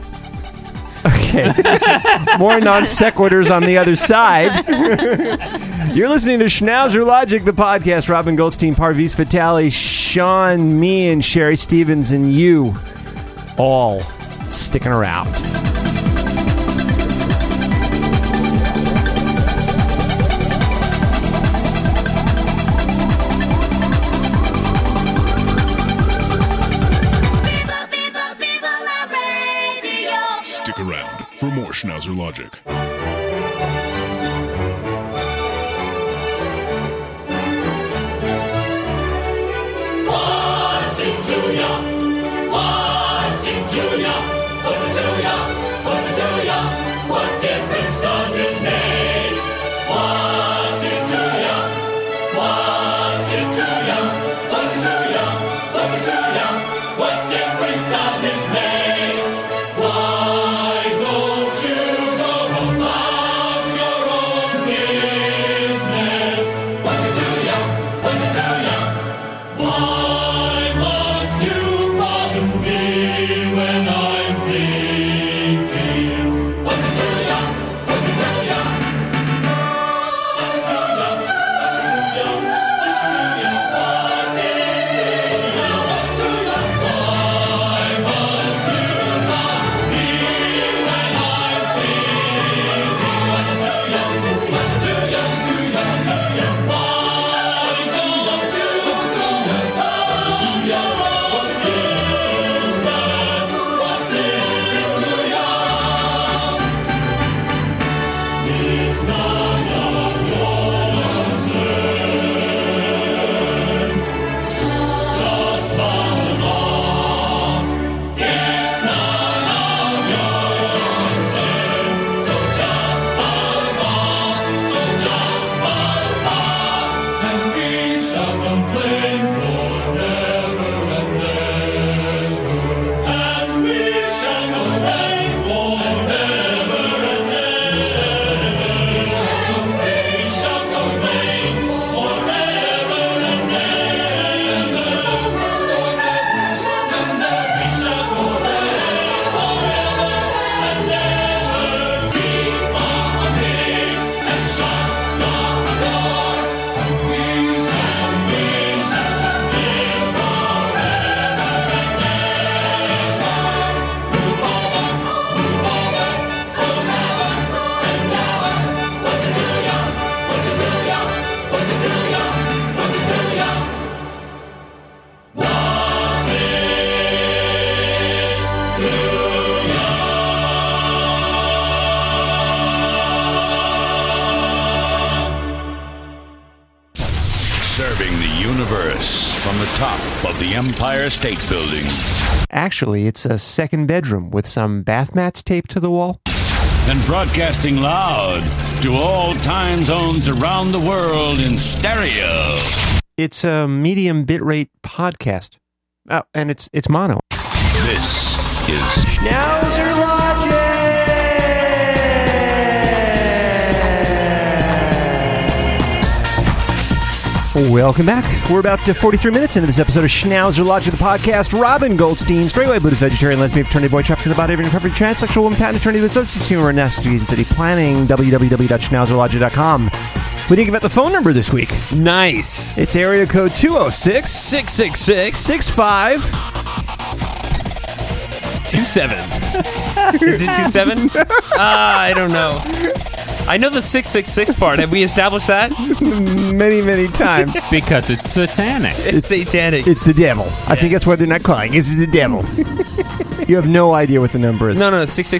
Okay. More non sequiturs on the other side. You're listening to Schnauzer Logic, the podcast. Robin Goldstein, Parviz Fatali, Sean, me, and Sherry Stevens, and you all sticking around. Stick around for more Schnauzer Logic. What's it to ya? What's it to ya? What's it to ya? What's it to ya? What difference does it make? What's it to ya? What's it to ya? What's it to ya? What's it to ya? What difference does it make? Why don't you go about your own business? What's it to ya? What's it to ya? Why must you bother me when I'm thinking? What's it to ya? What's it to ya? What's it to ya? What's it to ya? What's it to ya? What's it to ya? What's to ya? Why must you bother me when I'm thinking? What's it to ya? What's it to ya? What's it to ya? What's it to ya? Why don't you it's none of your concern. Just buzz off. It's none of your concern. So just buzz off. So just buzz off. And we shall complain forever and ever. And we shall complain forever and ever. We shall complain forever and ever. And we shall complain forever and ever. Keep off me and shut the door. And we shall live forever and ever. Move over, forever and ever. What's it to ya? What's it to ya? What's it to ya? What's it to ya? What's it to ya? Serving the universe from the top of the Empire State Building. Actually, it's a second bedroom with some bath mats taped to the wall. And broadcasting loud to all time zones around the world in stereo. It's a medium bitrate podcast. Oh, and it's mono. This is Schnauzer Logic! Welcome back. We're about 43 minutes into this episode of Schnauzer Logic, the podcast. Robin Goldstein, straightaway Buddhist, vegetarian, lesbian, fraternity boy, trapped in the body of an imperfect transsexual woman, patent attorney with substance humor and nasty city planning. www.schnauzerlogic.com. We didn't give out the phone number this week. Nice. It's area code 206 666 65 27. Is it 27? I don't know. I know the 666 part. Have we established that? many, many times. Because it's satanic. It's satanic. It's the devil. I think that's why they're not calling. It's the devil. You have no idea what the number is. No,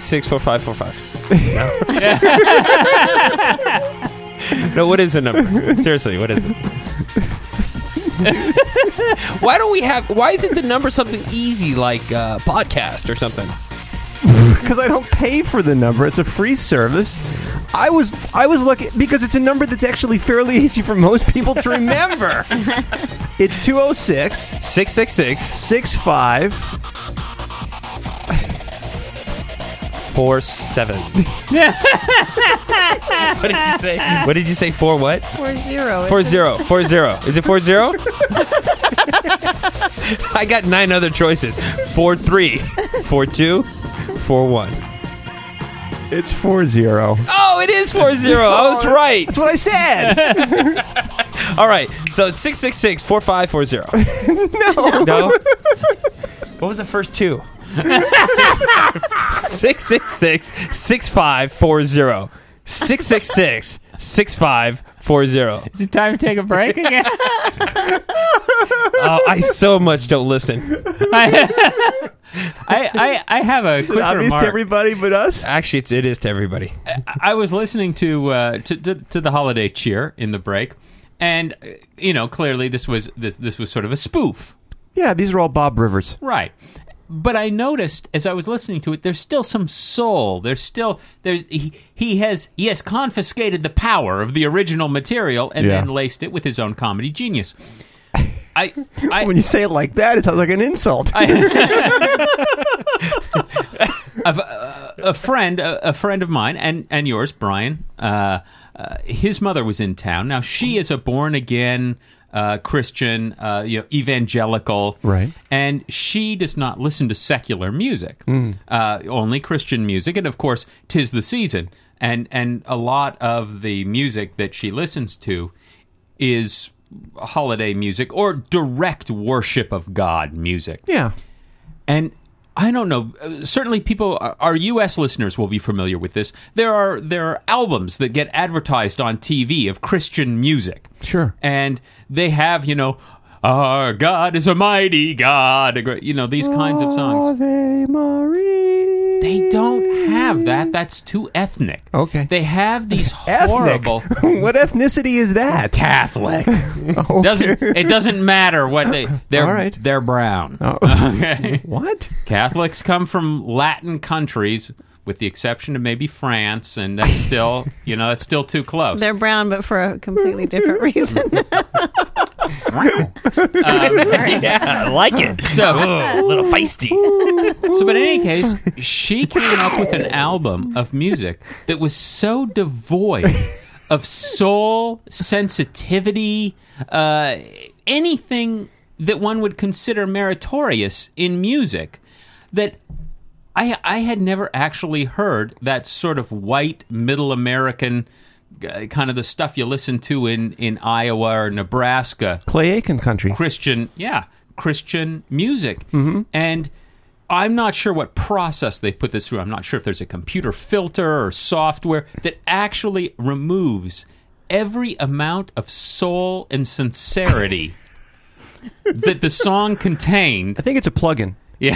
666-4545. No, what is the number? Seriously, what is it? Why isn't the number something easy like podcast or something? Because I don't pay for the number. It's a free service. I was lucky because it's a number that's actually fairly easy for most people to remember. It's 206 666 65 47. What did you say? What did you say? For what? 40. 40. 40. Is it 40? I got 9 other choices. 43, 42, 41. It's 4-0. Oh, it is 4-0. I was right. That's what I said. All right. So it's 666-4540. No. What was the first two? 666-6540. 666-6540. Is it time to take a break again? I so much don't listen. I have a quick obvious remark. to everybody but us. Actually, it is to everybody. I was listening to the holiday cheer in the break, and clearly this was sort of a spoof. Yeah, these are all Bob Rivers. Right. But I noticed as I was listening to it, there's still some soul. He has confiscated the power of the original material and then laced it with his own comedy genius. When you say it like that, it sounds like an insult. A friend of mine and yours, Brian. His mother was in town. Now she is a born again Christian, evangelical, right? And she does not listen to secular music, only Christian music, and of course, 'tis the season, and a lot of the music that she listens to is holiday music or direct worship of God music. Yeah, and I don't know. Certainly, our U.S. listeners will be familiar with this. There are albums that get advertised on TV of Christian music. Sure. And they have, our God is a mighty God. These kinds of songs. Ave Maria. They don't have that. That's too ethnic. Okay. They have these horrible. What ethnicity is that? Catholic. Okay. It doesn't matter what they're. All right. They're brown. Oh. Okay. What? Catholics come from Latin countries, with the exception of maybe France, and that's still, that's still too close. They're brown, but for a completely different reason. Yeah, I like it. So a little feisty. So, but in any case, she came up with an album of music that was so devoid of soul, sensitivity, anything that one would consider meritorious in music, that I had never actually heard that sort of white, middle American kind of the stuff you listen to in Iowa or Nebraska. Clay Aiken country. Christian music. Mm-hmm. And I'm not sure what process they put this through. I'm not sure if there's a computer filter or software that actually removes every amount of soul and sincerity that the song contained. I think it's a plug-in. Yeah.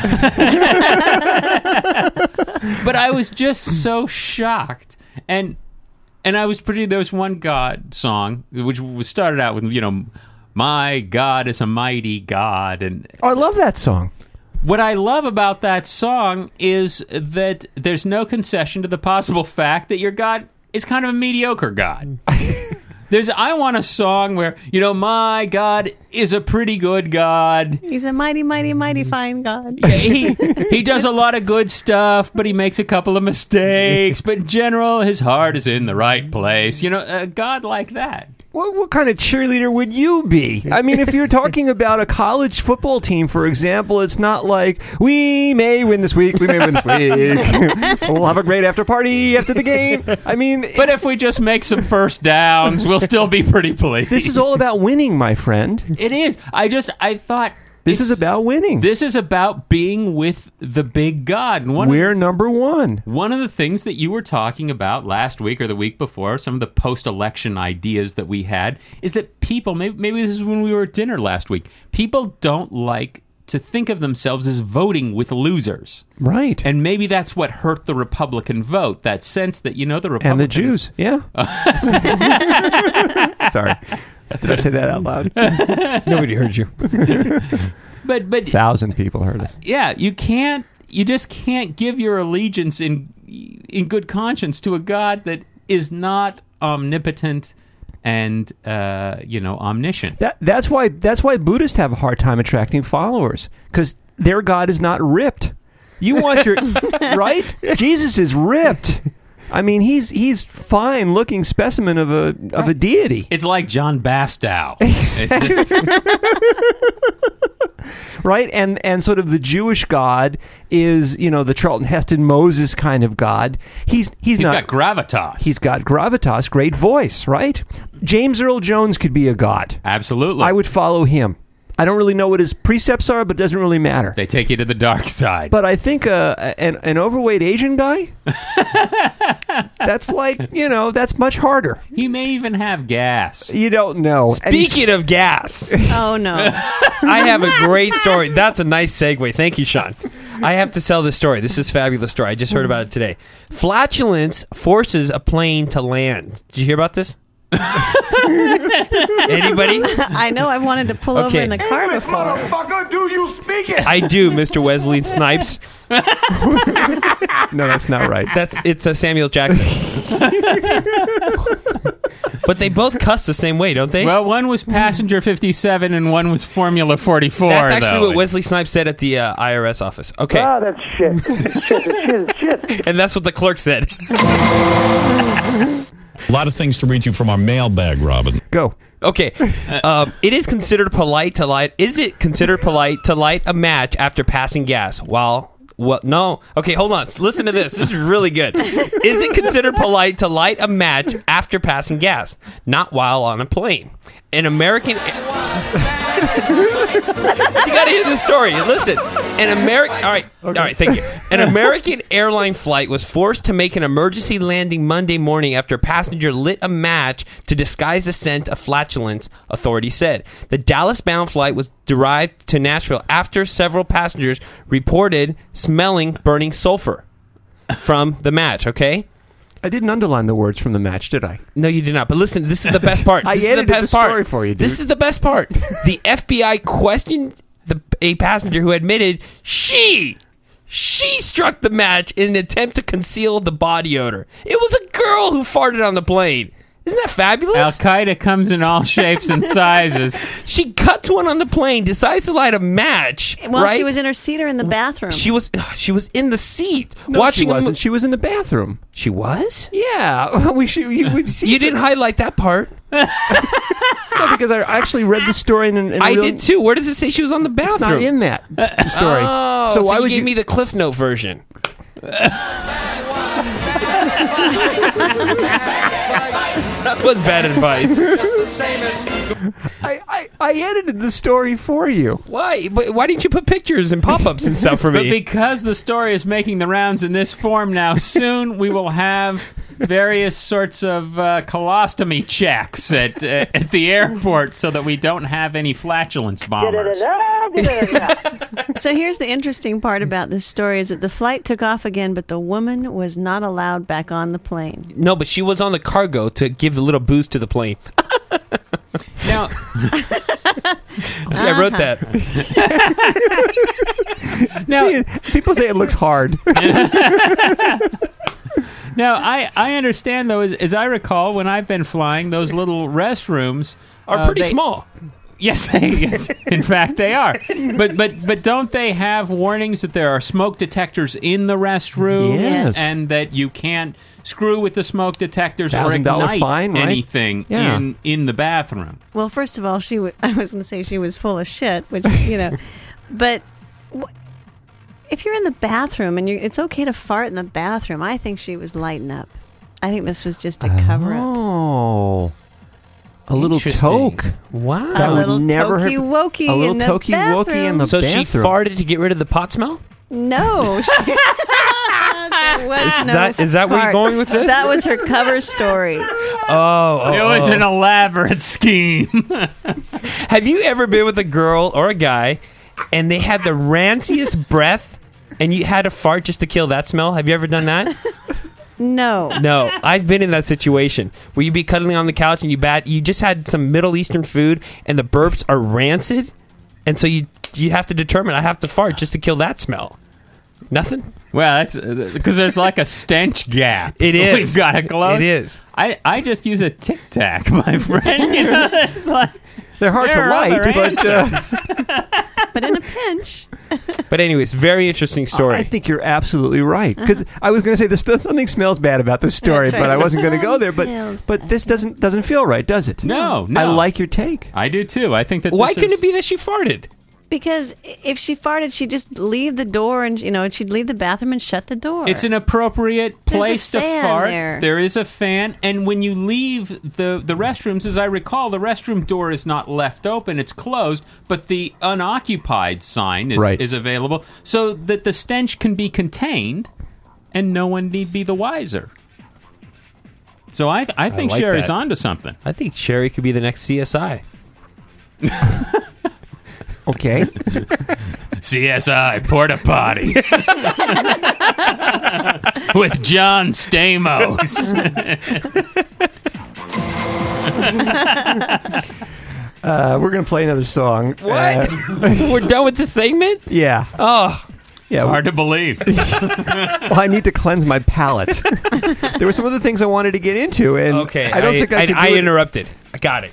But I was just so shocked. And I was there was one God song, which was started out with, my God is a mighty God. And I love that song. What I love about that song is that there's no concession to the possible fact that your God is kind of a mediocre God. I want a song where, my God is a pretty good God. He's a mighty, mighty, mighty fine God. Yeah, he does a lot of good stuff, but he makes a couple of mistakes. But in general, his heart is in the right place. A God like that. What kind of cheerleader would you be? I mean, if you're talking about a college football team, for example, it's not like, we may win this week, we'll have a great after party after the game. I mean... But if we just make some first downs, we'll still be pretty pleased. This is all about winning, my friend. It is. I thought... This is about winning. This is about being with the big God. And we're number one. One of the things that you were talking about last week or the week before, some of the post-election ideas that we had, is that people, maybe this is when we were at dinner last week, people don't like to think of themselves as voting with losers. Right. And maybe that's what hurt the Republican vote, that sense that, the Republicans... And the Jews, yeah. Sorry. Did I say that out loud? Nobody heard you. But 1,000 people heard us. Yeah, you just can't give your allegiance in good conscience to a God that is not omnipotent and omniscient. That's why Buddhists have a hard time attracting followers, because their God is not ripped. You want your right? Jesus is ripped. I mean, he's fine-looking specimen of a deity. It's like John Bastow. Exactly. right? And sort of the Jewish God is, the Charlton Heston Moses kind of God. He's got gravitas. He's got gravitas, great voice, right? James Earl Jones could be a god. Absolutely. I would follow him. I don't really know what his precepts are, but it doesn't really matter. They take you to the dark side. But I think an overweight Asian guy, that's that's much harder. He may even have gas. You don't know. Speaking of gas. Oh, no. I have a great story. That's a nice segue. Thank you, Sean. I have to tell this story. This is a fabulous story. I just heard about it today. Flatulence forces a plane to land. Did you hear about this? Anybody? I know. I've wanted to pull over in the car before. Motherfucker, do you speak it? I do, Mr. Wesley Snipes. No, that's not right. It's a Samuel Jackson. But they both cuss the same way, don't they? Well, one was Passenger 57 and one was Formula 44. That's actually what Wesley Snipes said at the IRS office. Okay. Ah, that's shit. Shit. And that's what the clerk said. A lot of things to read you from our mailbag, Robin. Go. Okay. It is considered polite to light. Is it considered polite to light a match after passing gas? No. Okay, hold on. Listen to this. This is really good. Is it considered polite to light a match after passing gas? Not while on a plane. An American... You got to hear this story. Listen. All right, thank you. An American airline flight was forced to make an emergency landing Monday morning after a passenger lit a match to disguise the scent of flatulence, authorities said. The Dallas-bound flight was derived to Nashville after several passengers reported smelling burning sulfur from the match, okay? I didn't underline the words from the match, did I? No, you did not. But listen, this is the best part. I edited the story for you, dude. This is the best part. The FBI questioned a passenger who admitted she struck the match in an attempt to conceal the body odor. It was a girl who farted on the plane. Isn't that fabulous? Al-Qaeda comes in all shapes and sizes. She cuts one on the plane, decides to light a match. Well, right? she was in her seat or in the bathroom? She was in the seat. No, watching she wasn't. She was in the bathroom. She was? Yeah. You didn't highlight that part. No, because I actually read the story. I did too. Where does it say she was on the bathroom? It's not in that story. Oh, so why would you give me the Cliff Note version? That was bad advice. Just the same as... I edited the story for you. Why? Why didn't you put pictures and pop-ups and stuff for me? But because the story is making the rounds in this form now, soon we will have various sorts of colostomy checks at the airport so that we don't have any flatulence bombers. So here's the interesting part about this story is that the flight took off again, but the woman was not allowed back on the plane. No, but she was on the cargo to give a little boost to the plane. Now, see, I wrote that. Now, see, people say it looks hard. Now, I understand, though, as I recall, when I've been flying, those little restrooms are pretty small. Yes, in fact, they are. But don't they have warnings that there are smoke detectors in the restroom, yes, and that you can't screw with the smoke detectors or ignite fine, right? anything in the bathroom? Well, first of all, I was going to say she was full of shit, which but. If you're in the bathroom and it's okay to fart in the bathroom, I think she was lighting up. I think this was just a cover-up. Oh, a little toke. Wow, that a little never tokey-wokey a little in the tokey-wokey bathroom. in the so bathroom. So she farted to get rid of the pot smell? No. There was is that where you're going with this? That was her cover story. It was an elaborate scheme. Have you ever been with a girl or a guy and they had the ranciest breath and you had to fart just to kill that smell? Have you ever done that? No. No, I've been in that situation where you'd be cuddling on the couch and you just had some Middle Eastern food and the burps are rancid, and so you have to determine I have to fart just to kill that smell. Nothing? Well, that's because there's like a stench gap. It is. We've got to close. It is. I just use a Tic Tac, my friend. It's like they're hard to light, but in a pinch. But anyways, very interesting story. I think you're absolutely right, because I was going to say something smells bad about this story, right. but I wasn't going to go there. Smells But this doesn't feel right, does it? No. I like your take. I do too. I think that. Why couldn't it be that she farted? Because if she farted, she'd just leave the door and, she'd leave the bathroom and shut the door. It's an appropriate place to fart. There is a fan. And when you leave the restrooms, as I recall, the restroom door is not left open. It's closed, but the unoccupied sign is available so that the stench can be contained and no one need be the wiser. So I think like Sherry's that. onto something. I think Sherry could be the next CSI. Okay. CSI Porta Potty with John Stamos. We're going to play another song. What? We're done with the segment? Yeah. Oh. Yeah, it's hard to believe. Well, I need to cleanse my palate. There were some other things I wanted to get into, and Okay. I don't think I could do it. interrupted. I got it.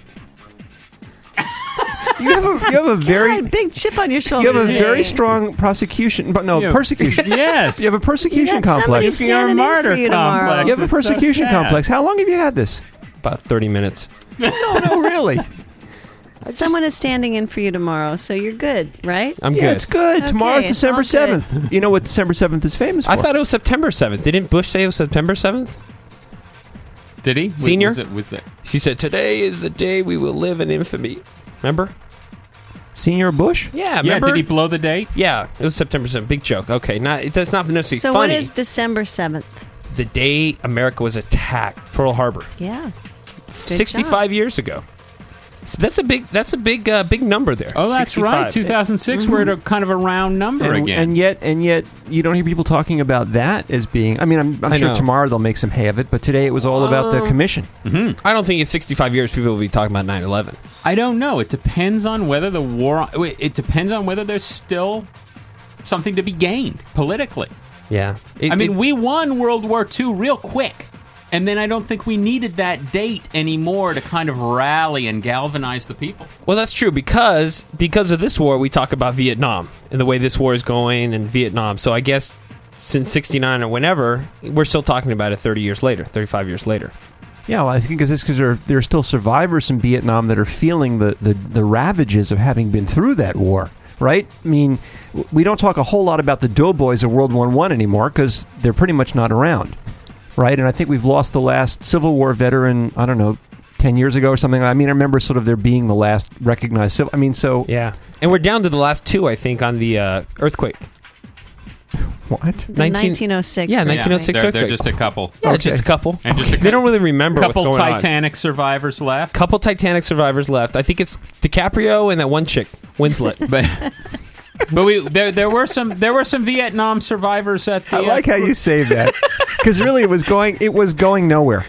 You have a very big chip on your shoulder. You have a today. very strong prosecution, but no, persecution. Yes. You have a persecution You got somebody complex. standing in for you tomorrow. You have a It's so persecution sad. complex. How long have you had this? About 30 minutes. No, really. Someone is standing in for you tomorrow, so you're good, right? I'm Yeah, good. it's good. Okay, Tomorrow's it's December all good. 7th. You know what December 7th is famous for? I thought it was September 7th. Didn't Bush say it was September 7th? Did he? Senior? Was that? She said, today is the day we will live in infamy. Remember? Senior Bush? Yeah, Yeah, remember? did he blow the date? Yeah, it was September 7th. Big joke. Okay, that's not necessarily So funny. what is December 7th? The day America was attacked, Pearl Harbor, Yeah. Good 65 job. years ago. So that's a big number there. Oh, that's 65. right. 2006, we're at a kind of a round number And, again. and yet, you don't hear people talking about that as being. I mean, I'm I sure know. tomorrow they'll make some hay of it, but today it was all about the commission. Mm-hmm. I don't think in 65 years people will be talking about 9/11. I don't know. It depends on whether the war. It depends on whether there's still something to be gained politically. Yeah, we won World War II real quick, and then I don't think we needed that date anymore to kind of rally and galvanize the people. Well, that's true because of this war, we talk about Vietnam and the way this war is going in Vietnam. So I guess since 69 or whenever, we're still talking about it 30 years later, 35 years later. Yeah, well, I think it's because there are still survivors in Vietnam that are feeling the ravages of having been through that war, right? I mean, we don't talk a whole lot about the doughboys of World War I anymore because they're pretty much not around, right? And I think we've lost the last Civil War veteran, I don't know, 10 years ago or something. I mean, I remember sort of there being the last recognized civil... I mean, so... Yeah. And we're down to the last two, I think, on the earthquake. What? 1906. Yeah, 1906 They're earthquake. just a couple. Yeah, just a couple. And just a They don't really remember what's couple going on. Titanic survivors left. Couple Titanic survivors left. I think it's DiCaprio and that one chick, Winslet. But there were some Vietnam survivors at the. I like how you say that because really it was going nowhere.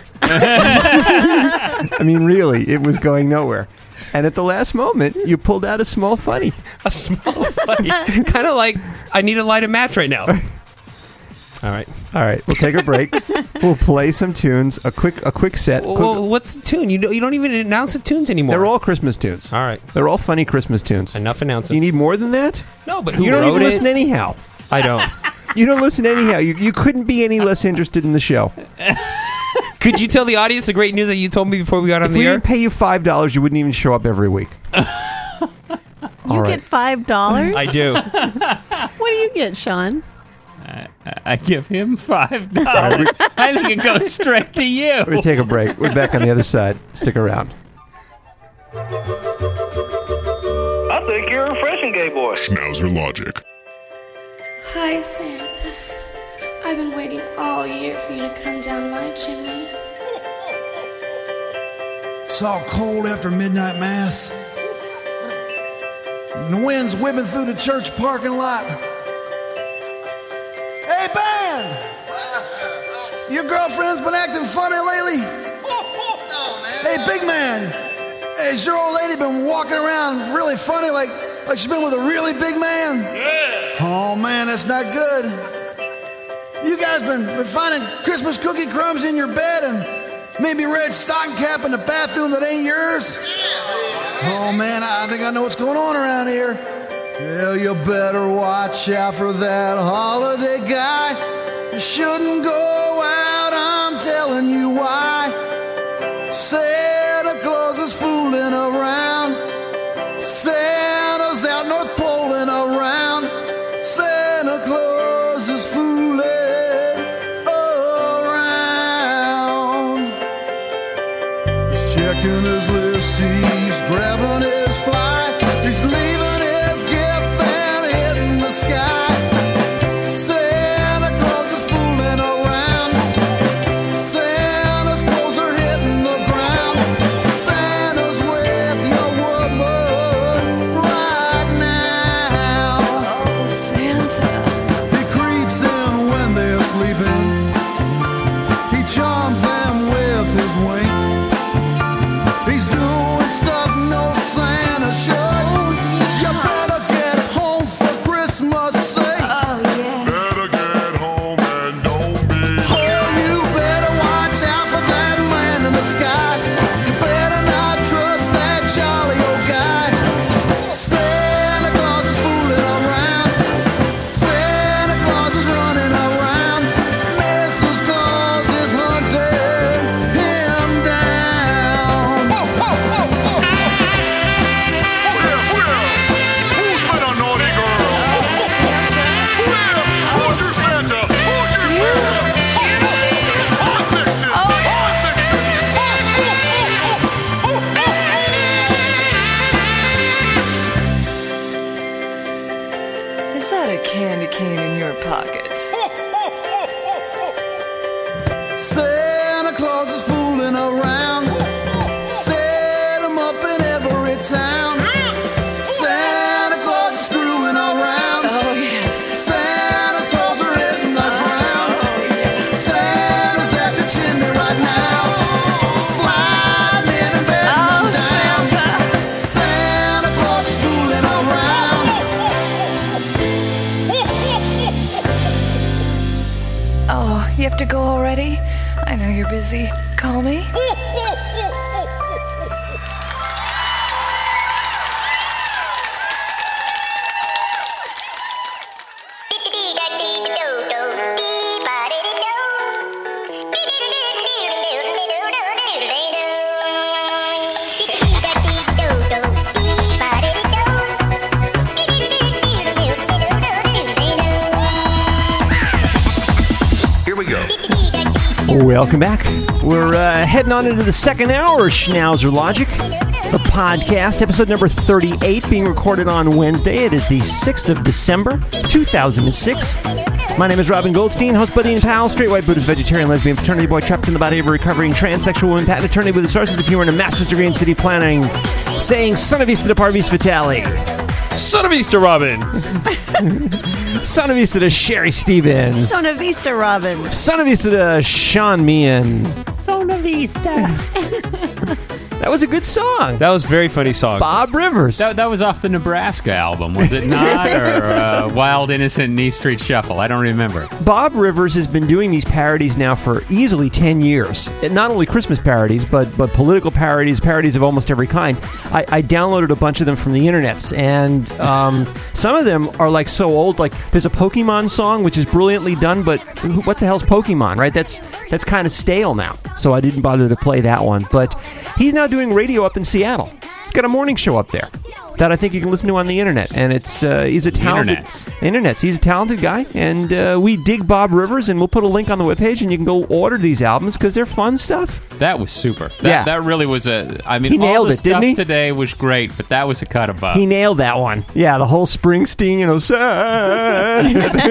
I mean, really, it was going nowhere. And at the last moment, you pulled out a small funny. A small funny. Kind of like, I need to light a match right now. All right. We'll take a break. We'll play some tunes. A quick set. Well, what's the tune? You don't even announce the tunes anymore. They're all Christmas tunes. All right. They're all funny Christmas tunes. Enough announcing. You need more than that? No, but who you don't wrote even it? listen anyhow. I don't. You don't listen anyhow. You couldn't be any less interested in the show. Could you tell the audience the great news that you told me before we got on If the we air? didn't pay you $5, you wouldn't even show up every week. You get $5? I do. What do you get, Sean? I give him $5. I think it goes straight to you. We're going to take a break. We're back on the other side. Stick around. I think you're a refreshing gay boy. Schnauzer Logic. Hi, Santa. I've been waiting all year for you to come down my chimney. It's all cold after midnight mass. And the wind's whipping through the church parking lot. Hey, band! Your girlfriend's been acting funny lately? Hey, big man! Has your old lady been walking around really funny like she's been with a really big man? Yeah. Oh, man, that's not good. You guys been finding Christmas cookie crumbs in your bed and maybe red stocking cap in the bathroom that ain't yours? Oh, man, I think I know what's going on around here. Well, you better watch out for that holiday guy. You shouldn't go out, I'm telling you why. Santa Claus is fooling around. Santa's out North Pole making his list, he's grabbing his fly, he's leaving his gift and hitting the sky. Santa Claus is fooling around, Santa's clothes are hitting the ground, Santa's with your woman right now. Oh, Santa. He creeps in when they're sleeping, he charms them with his wink. He's doing stuff no Santa show. You better get home for Christmas sake. Oh, yeah. Better get home and don't be late. Oh, you better watch out for that man in the sky. You better not trust that jolly old guy. Santa Claus is fooling around, Santa Claus is running around, Mrs. Claus is hunting him down. Who's been a naughty girl? Who's your Santa? Who's your Santa? I'll fix it. I'll fix Is that a candy cane in your pocket? Santa Claus is fooling around, set him up in every town. Santa Claus is screwing around. Oh, yes. Santa's clothes are hitting the ground. Santa's at your chimney right now, sliding in and bedding Oh, them down. Santa. Santa Claus is fooling around. Oh, you have to go already? I know you're busy. Call me. Here we go. Welcome back. We're heading on into the second hour of Schnauzer Logic, the podcast, episode number 38, being recorded on Wednesday. It is the 6th of December, 2006. My name is Robin Goldstein, host, buddy, and pal, straight white Buddhist, vegetarian, lesbian, fraternity boy, trapped in the body of a recovering transsexual woman, patent attorney with the sources of humor and a master's degree in city planning, saying son of Easter to Parvis Vitale. Son of Easter Robin. Son of Easter to Sherry Stevens. Son of Easter Robin. Son of Easter to Sean Meehan. Son of Easter. That was a good song. That was a very funny song. Bob Rivers. That was off the Nebraska album, was it not? Or Wild Innocent and East Street Shuffle? I don't remember. Bob Rivers has been doing these parodies now for easily 10 years. And not only Christmas parodies, but political parodies of almost every kind. I downloaded a bunch of them from the internets, and some of them are like so old. Like there's a Pokemon song which is brilliantly done, but what the hell's Pokemon, right? That's kind of stale now. So I didn't bother to play that one. But he's now doing radio up in Seattle. He's got a morning show up there that I think you can listen to on the internet, and it's he's a talented internets. He's a talented guy, and we dig Bob Rivers, and we'll put a link on the webpage, and you can go order these albums because they're fun stuff. That was super. Yeah. That really was He nailed all the it, didn't stuff he? today was great, but that was a cut above. He nailed that one. Yeah, the whole Springsteen, sad.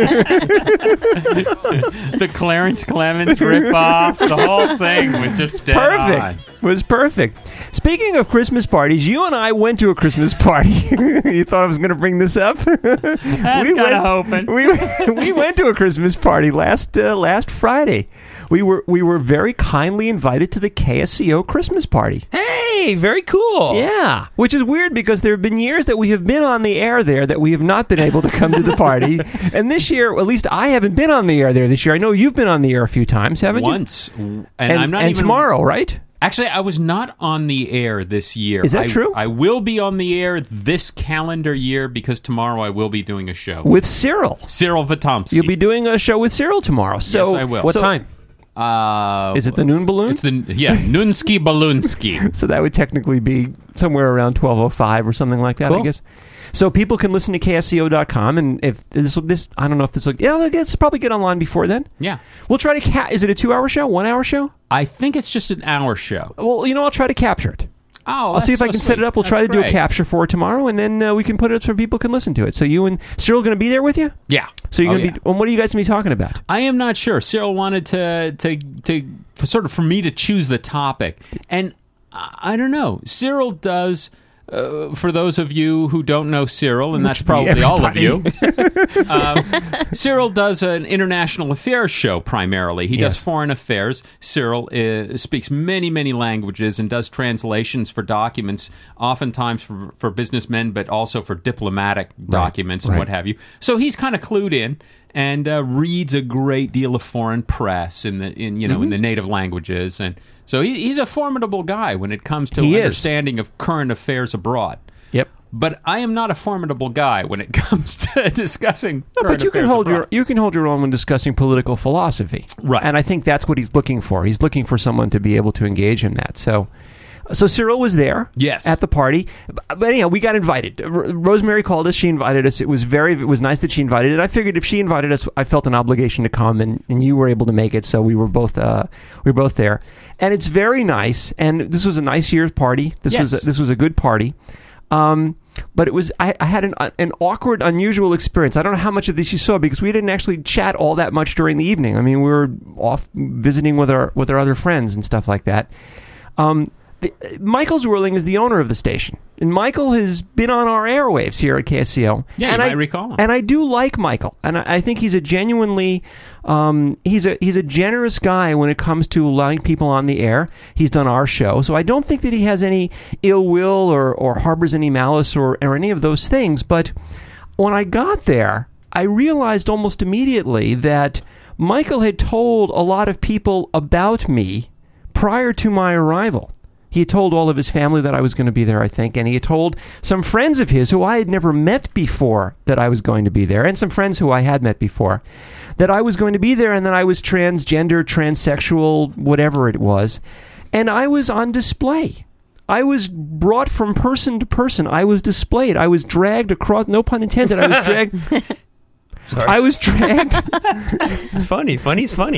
The Clarence Clemens ripoff, the whole thing was just dead perfect. on. Was perfect. Speaking of Christmas parties, you and I went to a Christmas party. You thought I was going to bring this up? That's kind of hoping. We went to a Christmas party last Friday. We were very kindly invited to the KSCO Christmas party. Hey, very cool. Yeah, which is weird because there have been years that we have been on the air there that we have not been able to come to the party. And this year, at least I haven't been on the air there this year. I know you've been on the air a few times, haven't you? Once. And I'm not and even... tomorrow, right? Actually, I was not on the air this year. Is that true? I will be on the air this calendar year because tomorrow I will be doing a show. With Cyril. Cyril Vatomsky. You'll be doing a show with Cyril tomorrow. So yes, I will. What time? Is it the noon balloon? It's Noonski Balloonski. So that would technically be somewhere around 12:05 or something like that, Cool. I guess. So people can listen to KSCO.com, and if this, I don't know if this will, let's probably get online before then. Yeah. We'll try to, is it a 2-hour show, 1-hour show? I think it's just an hour show. Well, I'll try to capture it. Oh, I'll see if I can set it up. We'll try to do a capture for it tomorrow, and then we can put it so people can listen to it. So you and Cyril going to be there with you? Yeah. So you're going to be. Well, what are you guys going to be talking about? I am not sure. Cyril wanted to sort of for me to choose the topic, and I don't know. Cyril does. For those of you who don't know Cyril, and that's probably all of you, Cyril does an international affairs show primarily. He does foreign affairs. Cyril speaks many, many languages and does translations for documents, oftentimes for businessmen, but also for diplomatic documents and what have you. So he's kind of clued in and reads a great deal of foreign press in the native languages, and so he's a formidable guy when it comes to understanding of current affairs abroad. Yep. But I am not a formidable guy when it comes to discussing. But you can hold your own when discussing political philosophy, right? And I think that's what he's looking for. He's looking for someone to be able to engage in that. So Cyril was there, at the party. But anyhow, we got invited. Rosemary called us. She invited us. It was nice that she invited us. I figured if she invited us, I felt an obligation to come, and you were able to make it. So we were both there, and it's very nice. And this was a nice year's party. This was a good party. But it was I had an awkward, unusual experience. I don't know how much of this you saw because we didn't actually chat all that much during the evening. I mean, we were off visiting with our other friends and stuff like that. Michael Zwirling is the owner of the station, and Michael has been on our airwaves here at KSCO. Yeah, and I recall him. And I do like Michael, and I think he's a genuinely he's a generous guy when it comes to allowing people on the air. He's done our show, so I don't think that he has any ill will or harbors any malice or any of those things. But when I got there, I realized almost immediately that Michael had told a lot of people about me prior to my arrival. He had told all of his family that I was going to be there, I think, and he had told some friends of his who I had never met before that I was going to be there, and some friends who I had met before, that I was going to be there and that I was transgender, transsexual, whatever it was, and I was on display. I was brought from person to person. I was displayed. I was dragged across, no pun intended, I was dragged... Sorry. I was dragged. It's funny. Funny's funny.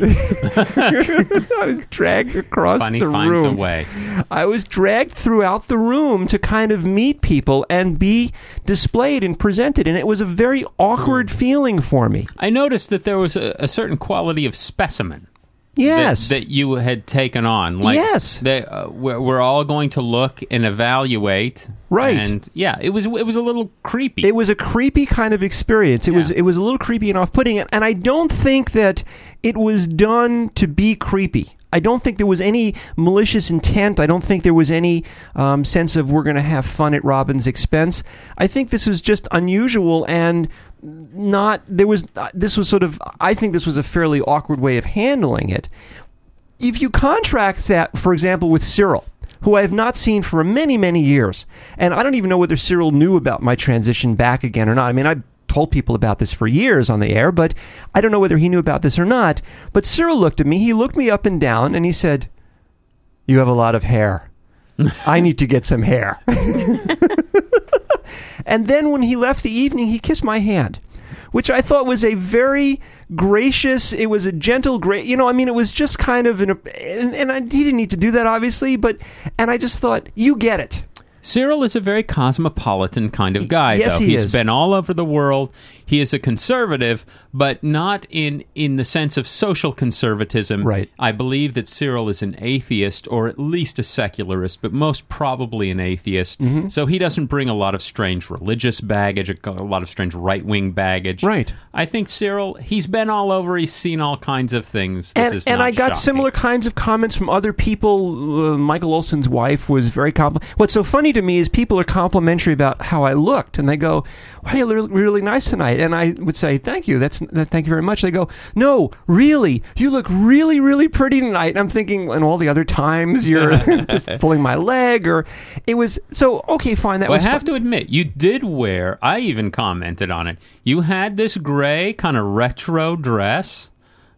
I was dragged across Funny the finds room. a way. I was dragged throughout the room to kind of meet people and be displayed and presented, and it was a very awkward feeling for me. I noticed that there was a certain quality of specimen. Yes. That you had taken on. Like, yes. We're all going to look and evaluate. Right. And yeah, it was a little creepy. It was a creepy kind of experience. It was a little creepy and off-putting, and I don't think that it was done to be creepy. I don't think there was any malicious intent. I don't think there was any sense of we're going to have fun at Robin's expense. I think this was just unusual and this was sort of, I think this was a fairly awkward way of handling it. If you contrast that, for example, with Cyril, who I have not seen for many, many years, and I don't even know whether Cyril knew about my transition back again or not. I mean, I told people about this for years on the air, but I don't know whether he knew about this or not. But Cyril looked at me, he looked me up and down, and he said, "You have a lot of hair. I need to get some hair." And then when he left the evening, he kissed my hand, which I thought was a very gracious, it was a gentle, it was just kind of, he didn't need to do that, obviously, and I just thought, you get it. Cyril is a very cosmopolitan kind of guy, yes, though. He's been all over the world. He is a conservative, but not in the sense of social conservatism. Right. I believe that Cyril is an atheist, or at least a secularist, but most probably an atheist. Mm-hmm. So he doesn't bring a lot of strange religious baggage, a lot of strange right-wing baggage. Right. I think Cyril, he's been all over. He's seen all kinds of things. And I got similar kinds of comments from other people. Michael Olson's wife was very complimentary. What's so funny to me is people are complimentary about how I looked, and they go, "Wow, you look really nice tonight." And I would say, "Thank you. Thank you very much." They go, "No, really, you look really, really pretty tonight." And I'm thinking, and all the other times you're just pulling my leg, or it was so okay, fine. That was. I have to admit, you did wear. I even commented on it. You had this gray kind of retro dress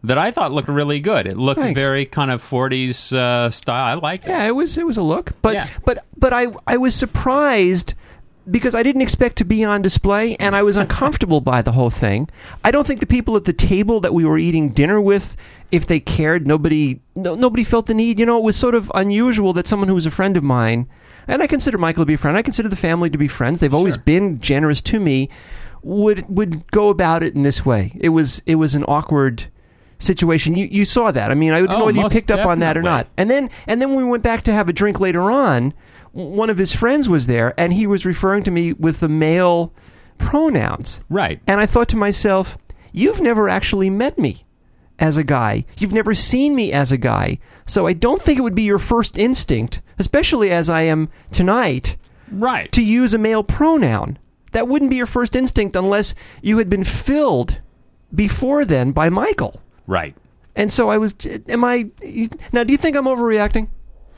that I thought looked really good. It looked Thanks. very kind of 40s style. I liked it. Yeah, it was a look, but I was surprised because I didn't expect to be on display, and I was uncomfortable by the whole thing. I don't think the people at the table that we were eating dinner with, if they cared, nobody felt the need. You know, it was sort of unusual that someone who was a friend of mine, and I consider Michael to be a friend, I consider the family to be friends. They've always been generous to me. Would go about it in this way. It was an awkward situation. You saw that. I mean, I don't know whether you picked up on that or not. And then when we went back to have a drink later on, one of his friends was there, and he was referring to me with the male pronouns. Right. And I thought to myself, you've never actually met me as a guy. You've never seen me as a guy. So I don't think it would be your first instinct, especially as I am tonight, right, to use a male pronoun. That wouldn't be your first instinct unless you had been filled before then by Michael. Right. And so now, do you think I'm overreacting?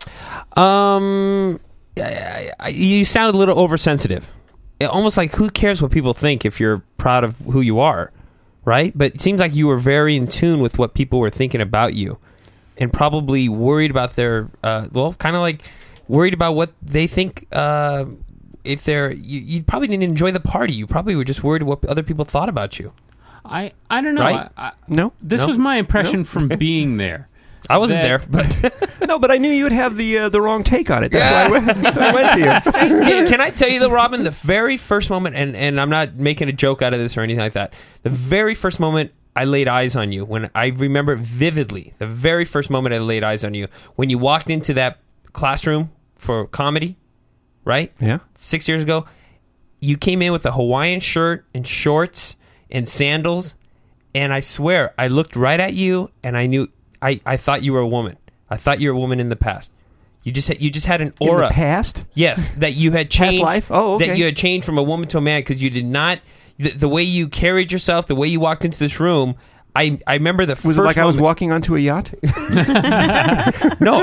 You sound a little oversensitive. Almost like, who cares what people think if you're proud of who you are, right? But it seems like you were very in tune with what people were thinking about you, and probably worried about their, kind of like worried about what they think. If you probably didn't enjoy the party. You probably were just worried what other people thought about you. I don't know. Right? No? This was my impression from being there. I wasn't there, but no, but I knew you would have the wrong take on it. That's why I went to you. Can I tell you though, Robin, the very first moment, and I'm not making a joke out of this or anything like that. The very first moment I laid eyes on you, when I remember vividly, the very first moment I laid eyes on you, when you walked into that classroom for comedy, right? Yeah. 6 years ago, you came in with a Hawaiian shirt and shorts and sandals, and I swear I looked right at you, and I knew. I thought you were a woman. I thought you were a woman in the past. You just had an aura. In the past? Yes, that you had changed. Past life? Oh, okay. That you had changed from a woman to a man because you did not. The way you carried yourself, the way you walked into this room. I remember the first. Was it like moment. I was walking onto a yacht? No,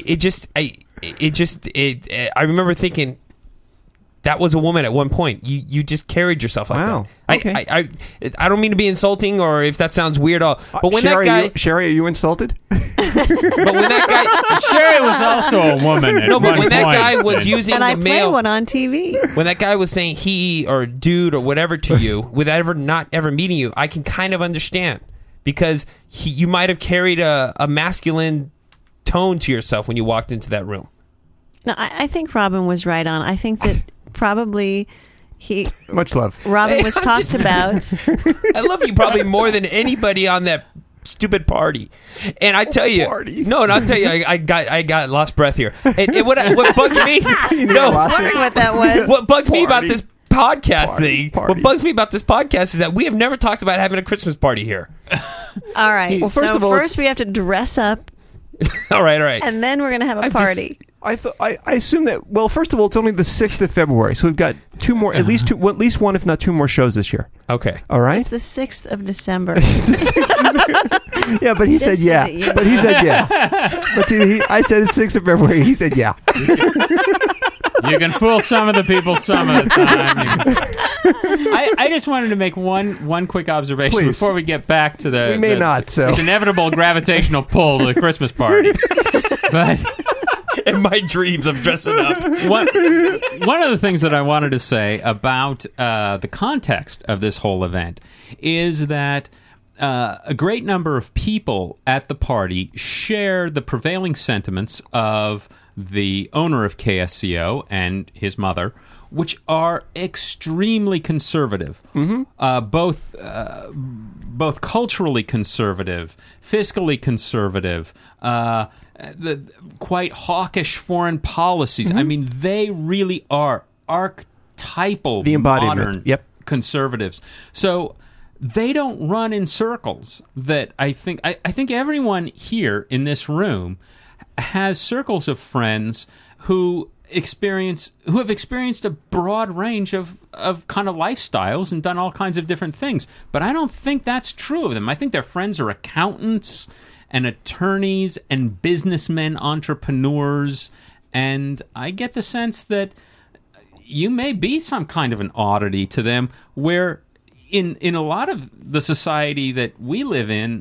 I remember thinking. That was a woman at one point. You just carried yourself like wow. that. Okay. I don't mean to be insulting or if that sounds weird. But when Sherry, that guy, Sherry, are you insulted? but when that guy, Sherry was also a woman. At but when that point, guy was using and the I male, play one on TV. when that guy was saying he or dude or whatever to you, without not ever meeting you, I can kind of understand because you might have carried a masculine tone to yourself when you walked into that room. No, I think Robin was right on. I think that probably much love. Robin was talked about. I love you probably more than anybody on that stupid party. And I tell you, I'll tell you, I got lost breath here. And what bugs me? I was wondering what that was. What bugs me about this podcast thing? What bugs me about this podcast is that we have never talked about having a Christmas party here. All right. Well, first so of all, first we have to dress up. All right. And then we're going to have a party. I assume that. Well, first of all, it's only the 6th of February, so we've got two more, at least one, if not two more shows this year. Okay, all right. It's the 6th of December. Yeah, but he said yeah. But he said yeah. But I said it's 6th of February. He said yeah. You can fool some of the people some of the time. I just wanted to make one quick observation before we get back to the. We may not. So it's inevitable gravitational pull to the Christmas party, but. In my dreams of dressing up. One of the things that I wanted to say about the context of this whole event is that a great number of people at the party share the prevailing sentiments of the owner of KSCO and his mother, which are extremely conservative, both culturally conservative, fiscally conservative, the quite hawkish foreign policies. I mean, they really are archetypal modern conservatives. So they don't run in circles that I think everyone here in this room has circles of friends who have experienced a broad range of kind of lifestyles and done all kinds of different things. But I don't think that's true of them. I think their friends are accountants and attorneys and businessmen, entrepreneurs, and I get the sense that you may be some kind of an oddity to them, where in a lot of the society that we live in,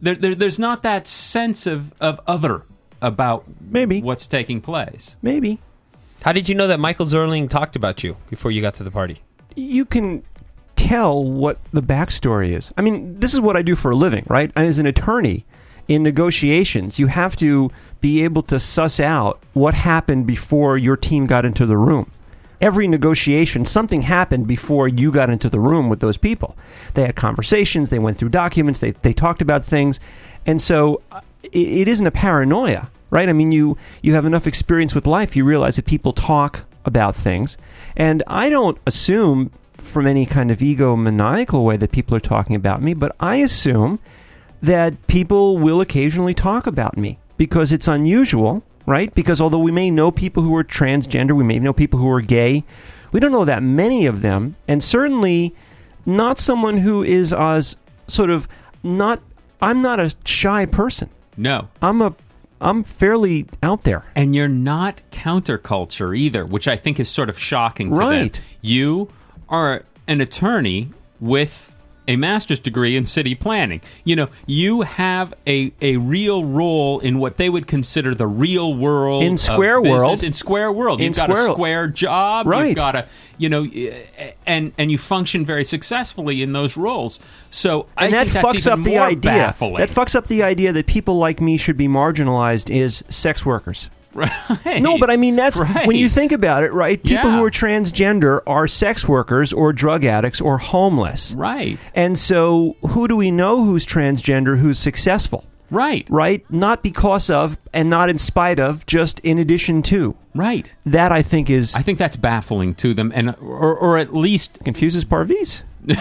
there's not that sense of other about maybe what's taking place. Maybe. How did you know that Michael Zerling talked about you before you got to the party? You can tell what the backstory is. I mean, this is what I do for a living, right? As an attorney in negotiations, you have to be able to suss out what happened before your team got into the room. Every negotiation, something happened before you got into the room with those people. They had conversations, they went through documents, they talked about things. And so it isn't a paranoia, right? I mean, you have enough experience with life, you realize that people talk about things. And I don't assume from any kind of egomaniacal way that people are talking about me, but I assume that people will occasionally talk about me because it's unusual, right? Because although we may know people who are transgender, we may know people who are gay, we don't know that many of them, and certainly not someone who is as sort of not... I'm not a shy person. No. I'm fairly out there. And you're not counterculture either, which I think is sort of shocking to Right. them. You are an attorney with a master's degree in city planning. You know, you have a real role in what they would consider the real world. In square of business. world. In square world. In You've got square- a square job. Right. You've got a, you know, and you function very successfully in those roles. So I And that think that's fucks even up the more idea. baffling. That fucks up the idea that people like me should be marginalized is sex workers. Right. No, but I mean, that's Right. when you think about it, right? People Yeah. who are transgender are sex workers or drug addicts or homeless. Right. And so who do we know who's transgender, who's successful? Right. Right? Not because of and not in spite of, just in addition to. Right. That I think is... I think that's baffling to them, and or at least... Confuses Parviz.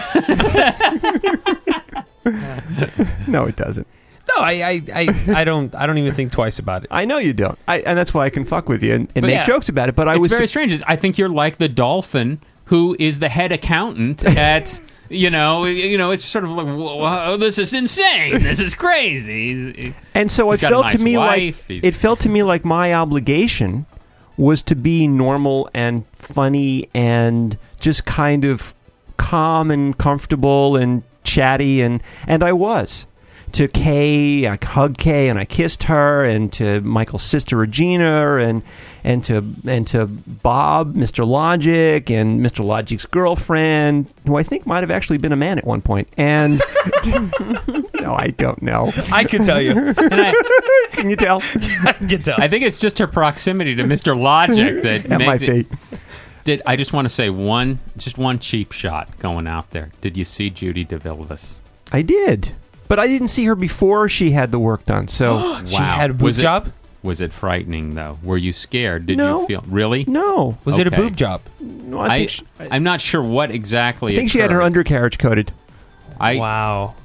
No, it doesn't. No, I don't even think twice about it. I know you don't. And that's why I can fuck with you and make yeah, jokes about it. But it's very strange. I think you're like the dolphin who is the head accountant at... You know, it's sort of like, whoa, this is insane. This is crazy. And so he's it got a felt nice to me wife. like it felt to me like my obligation was to be normal and funny and just kind of calm and comfortable and chatty, and I was. To Kay, I hugged Kay and I kissed her, and to Michael's sister Regina, and to Bob, Mr. Logic, and Mr. Logic's girlfriend, who I think might have actually been a man at one point. And no, I don't know. I can tell you. Can you tell? I can tell. I think it's just her proximity to Mr. Logic that That makes might be. I just want to say one cheap shot going out there. Did you see Judy DeVilbiss? I did. But I didn't see her before she had the work done. So Wow. She had a boob job? Was it frightening, though? Were you scared? Did No. you feel... Really? No. Was it a boob job? No, I think I'm not sure what exactly I think she had her occurred. undercarriage coated. Wow.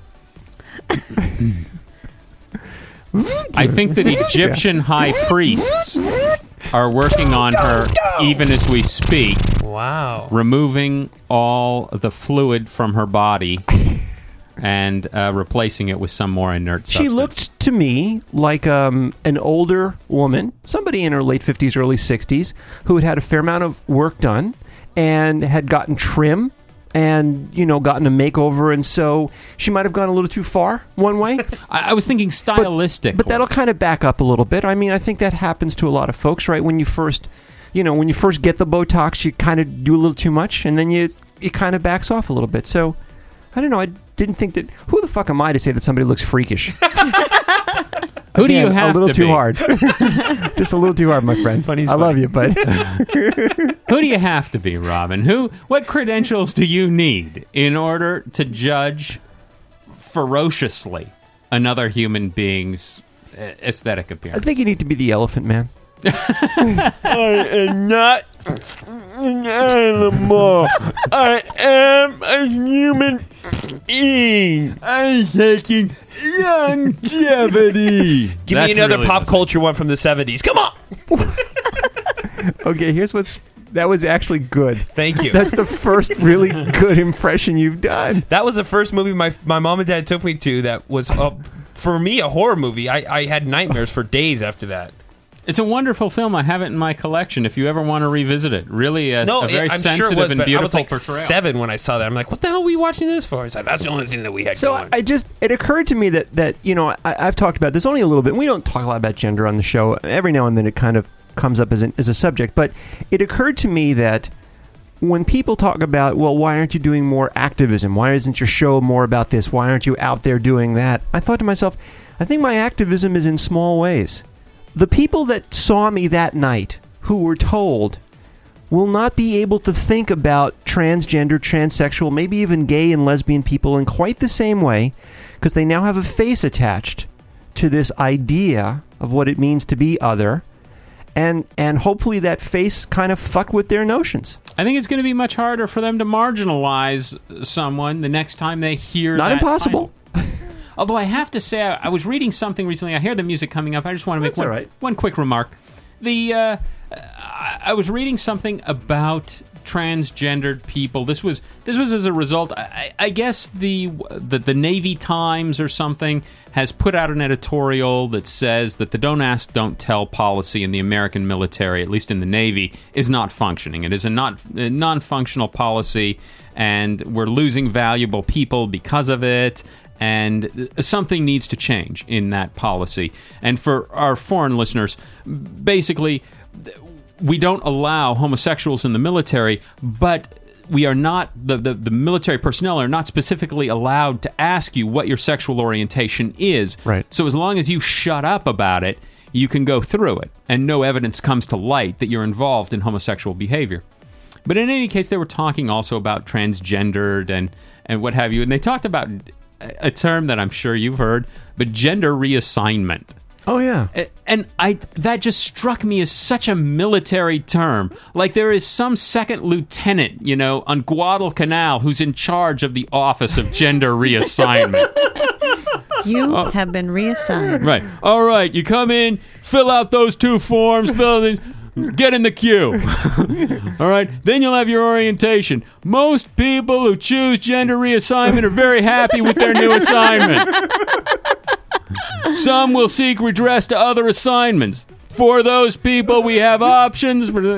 I think that Egyptian high priests are working on her even as we speak. Wow. Removing all the fluid from her body and replacing it with some more inert substance. She looked to me like an older woman, somebody in her late 50s, early 60s, who had had a fair amount of work done and had gotten trim and, gotten a makeover. And so she might have gone a little too far one way. I was thinking stylistic. But that'll kind of back up a little bit. I mean, I think that happens to a lot of folks, right? When you first, when you first get the Botox, you kind of do a little too much and then it kind of backs off a little bit. So, I don't know. I didn't think that... Who the fuck am I to say that somebody looks freakish? Who do you Again, have a little to too be? hard. Just a little too hard, my friend. I love you, but... Who do you have to be, Robin? What credentials do you need in order to judge ferociously another human being's aesthetic appearance? I think you need to be the Elephant Man. I am not an animal. I am a human being. I'm taking longevity. Give That's me another really pop what- culture one from the 70s. Come on. Okay, here's that was actually good. Thank you. That's the first really good impression you've done. That was the first movie my mom and dad took me to that was, for me, a horror movie. I had nightmares for days after that. It's a wonderful film. I have it in my collection if you ever want to revisit it. Really a very I'm sensitive sure it was, and but beautiful I was like portrayal. 7 when I saw that. I'm like, what the hell are we watching this for? It's like, that's the only thing that we had So going. it occurred to me that I've talked about this only a little bit. We don't talk a lot about gender on the show. Every now and then it kind of comes up as a subject. But it occurred to me that when people talk about, well, why aren't you doing more activism? Why isn't your show more about this? Why aren't you out there doing that? I thought to myself, I think my activism is in small ways. The people that saw me that night who were told will not be able to think about transgender, transsexual, maybe even gay and lesbian people in quite the same way because they now have a face attached to this idea of what it means to be other, and hopefully that face kind of fucked with their notions. I think it's going to be much harder for them to marginalize someone the next time they hear Not that impossible. title. Although I have to say, I was reading something recently. I hear the music coming up. I just want to make one quick remark. I was reading something about transgendered people. This was as a result. I guess the Navy Times or something has put out an editorial that says that the don't ask, don't tell policy in the American military, at least in the Navy, is not functioning. It is a non-functional policy, and we're losing valuable people because of it. And something needs to change in that policy. And for our foreign listeners, basically, we don't allow homosexuals in the military, but we are not, the military personnel are not specifically allowed to ask you what your sexual orientation is. Right. So as long as you shut up about it, you can go through it, and no evidence comes to light that you're involved in homosexual behavior. But in any case, they were talking also about transgendered and what have you, and they talked about a term that I'm sure you've heard, but gender reassignment. Oh, yeah. And that just struck me as such a military term. Like there is some second lieutenant, on Guadalcanal who's in charge of the Office of Gender Reassignment. You have been reassigned. Right. All right, you come in, fill out those 2 forms, fill these... Get in the queue. All right? Then you'll have your orientation. Most people who choose gender reassignment are very happy with their new assignment. Some will seek redress to other assignments. For those people, we have options. But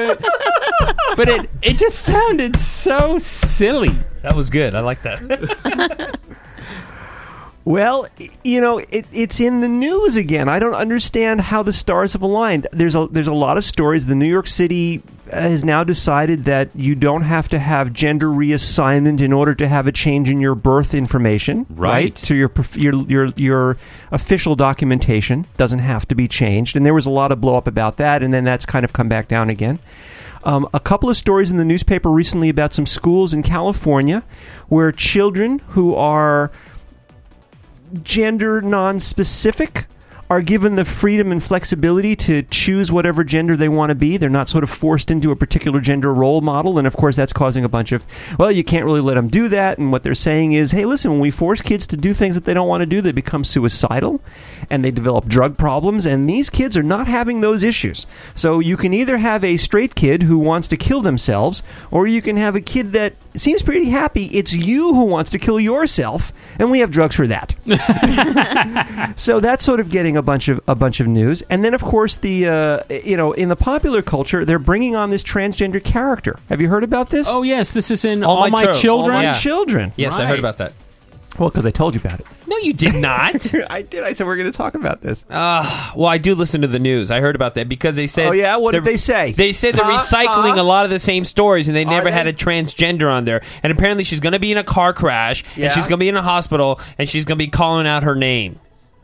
it just sounded so silly. That was good. I like that. Well, it's in the news again. I don't understand how the stars have aligned. There's a lot of stories. The New York City has now decided that you don't have to have gender reassignment in order to have a change in your birth information. Right. So your official documentation doesn't have to be changed. And there was a lot of blow up about that, and then that's kind of come back down again. A couple of stories in the newspaper recently about some schools in California where children who are gender non-specific are given the freedom and flexibility to choose whatever gender they want to be. They're not sort of forced into a particular gender role model, and of course that's causing a bunch of, well, you can't really let them do that, and what they're saying is, hey, listen, when we force kids to do things that they don't want to do, they become suicidal, and they develop drug problems, and these kids are not having those issues. So you can either have a straight kid who wants to kill themselves, or you can have a kid that seems pretty happy. It's you who wants to kill yourself, and we have drugs for that. So that's sort of getting a bunch of news, and then of course the in the popular culture they're bringing on this transgender character. Have you heard about this? Oh yes, this is in All My Children. All My Children. Yes, Right. I heard about that. Well, because I told you about it. No, you did not. I did. I said we're going to talk about this. Well, I do listen to the news. I heard about that because they said... Oh, yeah? What did they say? They said they're recycling a lot of the same stories, and they never had a transgender on there. And apparently she's going to be in a car crash, and she's going to be in a hospital, and she's going to be calling out her name.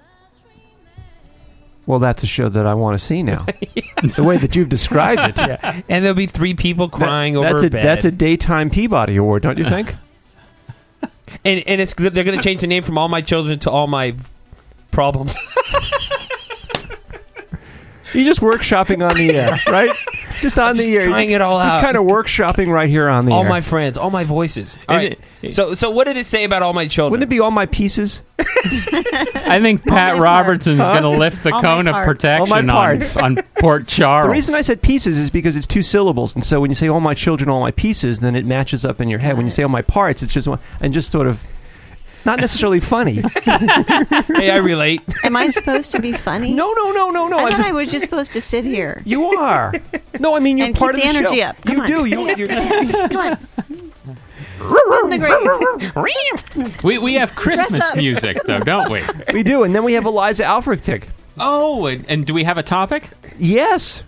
Well, that's a show that I want to see now. The way that you've described it. Yeah. And there'll be 3 people crying over a bed. That's a daytime Peabody Award, don't you think? And they're going to change the name from All My Children to All My Problems. You're just workshopping on the air, right? Just on the air. Trying it all out. Just kind of workshopping right here on the air. All my friends, all my voices. All right. So what did it say about All My Children? Wouldn't it be All My Pieces? I think Pat Robertson's going to lift the cone of protection on Port Charles. The reason I said pieces is because it's 2 syllables, and so when you say All My Children, All My Pieces, then it matches up in your head. When you say All My Parts, it's just one, and just sort of... not necessarily funny. Hey, I relate. Am I supposed to be funny? No. I thought I was just supposed to sit here. You are. No, I mean you're and part keep of the the energy show. up. Come You on, do. stay up. Come on. We have Christmas up. music, though, don't we? We do, and then we have Eliza Alfrechtig. Oh, and do we have a topic? Yes.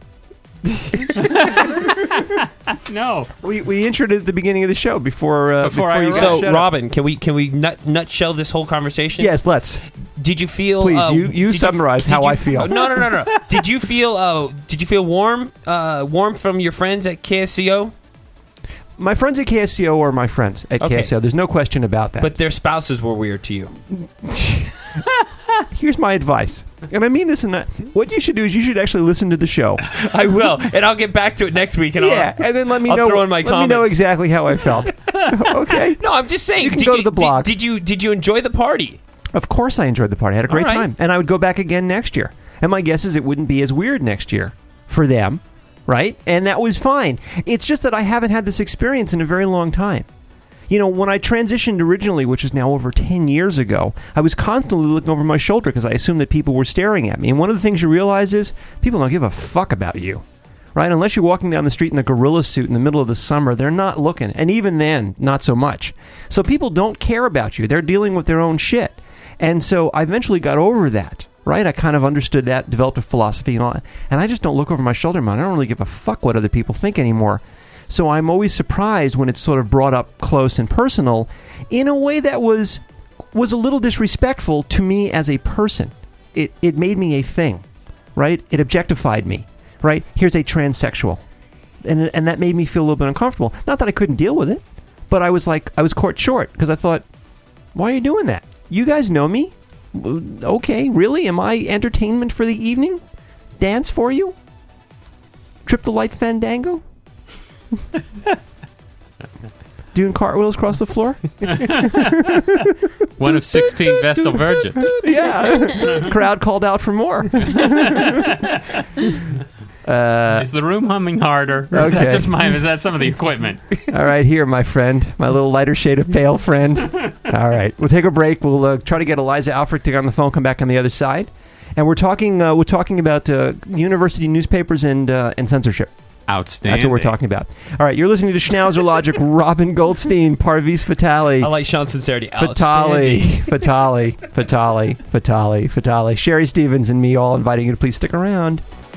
No. We introed it at the beginning of the show before I you got So, shut up. Robin, can we nutshell this whole conversation? Yes, let's. Did you feel? Please, you summarize how I feel. No. Did you feel warm from your friends at KSCO? My friends at KSCO are my friends at Okay. KSCO. There's no question about that. But their spouses were weird to you. Here's my advice, and I mean this in that. What you should do is you should actually listen to the show. I will, and I'll get back to it next week. And and then let me I'll know. throw in my let comments. me know exactly how I felt. Okay. No, I'm just saying. You can go to the blog. Did you enjoy the party? Of course, I enjoyed the party. I had a great All right. time, and I would go back again next year. And my guess is it wouldn't be as weird next year for them, right? And that was fine. It's just that I haven't had this experience in a very long time. You know, when I transitioned originally, which is now over 10 years ago, I was constantly looking over my shoulder because I assumed that people were staring at me. And one of the things you realize is people don't give a fuck about you, right? Unless you're walking down the street in a gorilla suit in the middle of the summer, they're not looking. And even then, not so much. So people don't care about you. They're dealing with their own shit. And so I eventually got over that, right? I kind of understood that, developed a philosophy and all that. And I just don't look over my shoulder, man. I don't really give a fuck what other people think anymore. So I'm always surprised when it's sort of brought up close and personal in a way that was a little disrespectful to me as a person. It made me a thing, right? It objectified me, right? Here's a transsexual. And that made me feel a little bit uncomfortable. Not that I couldn't deal with it, but I was caught short because I thought, why are you doing that? You guys know me? Okay, really? Am I entertainment for the evening? Dance for you? Trip the light fandango? Doing cartwheels across the floor? One of 16 Vestal Virgins. Yeah. Crowd called out for more. Is the room humming harder? Or is that just mine? Is that some of the equipment? All right, here, my friend. My little lighter shade of pale friend. All right. We'll take a break. We'll try to get Eliza Alfrechtig on the phone, come back on the other side. And we're talking about university newspapers and censorship. Outstanding. That's what we're talking about. All right, you're listening to Schnauzer Logic. Robin Goldstein, Parvis Fatale. I like Sean's sincerity. Fatale. Sherry Stevens and me all inviting you to please stick around.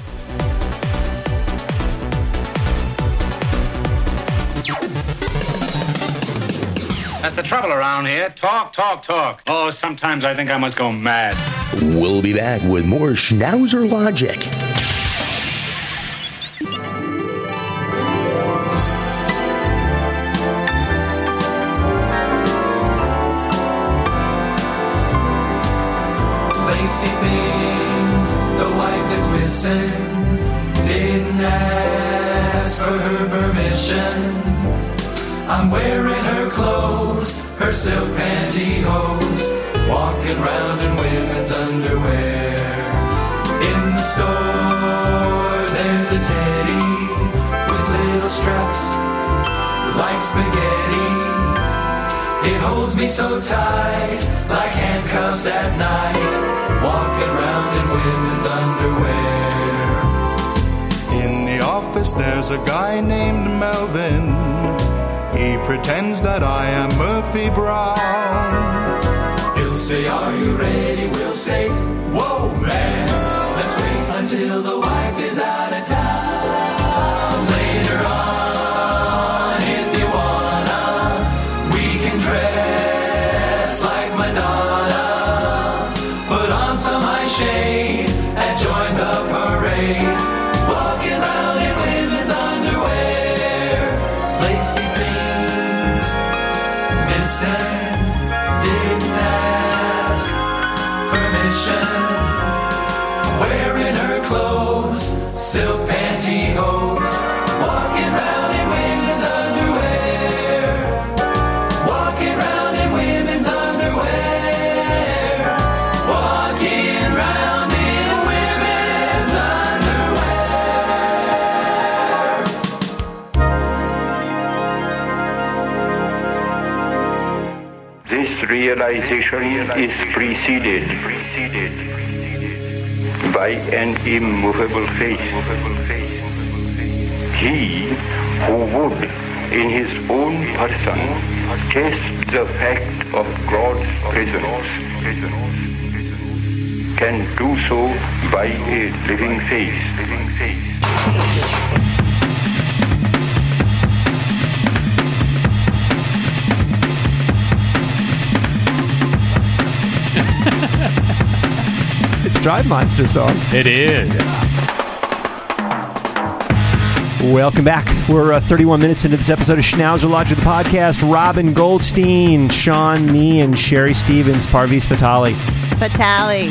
That's the trouble around here. Talk. Oh, sometimes I think I must go mad. We'll be back with more Schnauzer Logic. Lacy things, the wife is missing. Didn't ask for her permission. I'm wearing her clothes, her silk pantyhose, walking round in women's underwear. In the store, there's a teddy with little straps like spaghetti. It holds me so tight, like handcuffs at night, walking round in women's underwear. In the office there's a guy named Melvin. He pretends that I am Murphy Brown. He'll say, are you ready? We'll say, whoa, man. Let's wait until the wife is out of town. Later on, if you wanna, we can dress like Madonna. Put on some eye shade and join the parade. Walking around in women's underwear. Lacy things missing. Didn't ask permission. Wearing her clothes, silk pantyhose. realization is preceded by an immovable faith. He who would, in his own person, test the fact of God's presence, can do so by a living faith. It's Drive Monster song. It is. Welcome back. We're 31 minutes into this episode of Schnauzer Logic, the podcast. Robin Goldstein, Sean Me, and Sherry Stevens, Parviz Fatali. Fatali.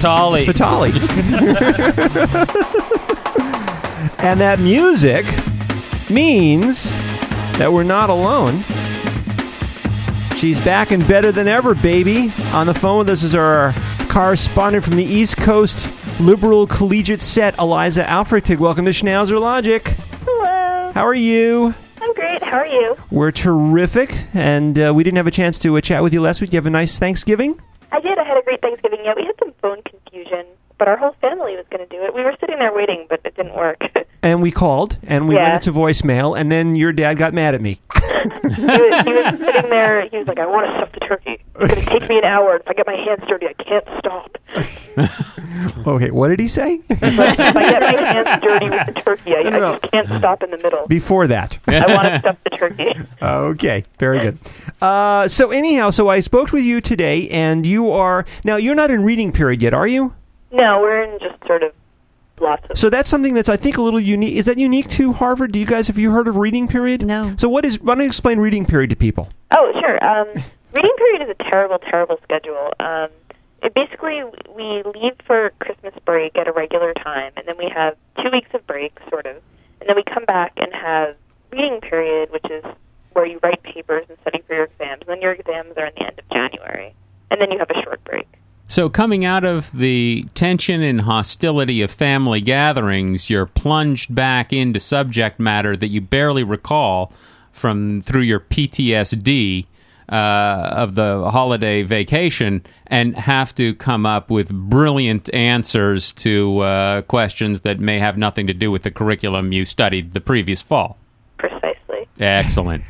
And that music means that we're not alone. She's back and better than ever, baby. On the phone with us is our correspondent from the East Coast Liberal Collegiate Set, Eliza Alfretig. Welcome to Schnauzer Logic. Hello. How are you? I'm great. How are you? We're terrific, and we didn't have a chance to chat with you last week. You have a nice Thanksgiving? I did. I had a great Thanksgiving. Yeah, we had some phone confusion, but our whole family was going to do it. We were sitting there waiting, but it didn't work. And we called, and we went into voicemail, and then your dad got mad at me. he was sitting there. He was like, I want to stuff the turkey. It's going to take me an hour. If I get my hands dirty, I can't stop. Okay, what did he say? If I get my hands dirty with the turkey, I just can't stop in the middle. Before that. I want to stuff the turkey. Okay, very good. So anyhow, I spoke with you today, and you're not in reading period yet, are you? No, we're in just sort of lots of... So that's something that's, I think, a little unique. Is that unique to Harvard? Have you heard of reading period? No. So why don't you explain reading period to people? Oh, sure. Reading period is a terrible, terrible schedule. Basically, we leave for Christmas break at a regular time, and then we have 2 weeks of break, sort of, and then we come back and have reading period, which is where you write papers and study for your exams, and then your exams are in the end of January, and then you have a short break. So coming out of the tension and hostility of family gatherings, you're plunged back into subject matter that you barely recall through your PTSD of the holiday vacation, and have to come up with brilliant answers to questions that may have nothing to do with the curriculum you studied the previous fall. Precisely. Excellent.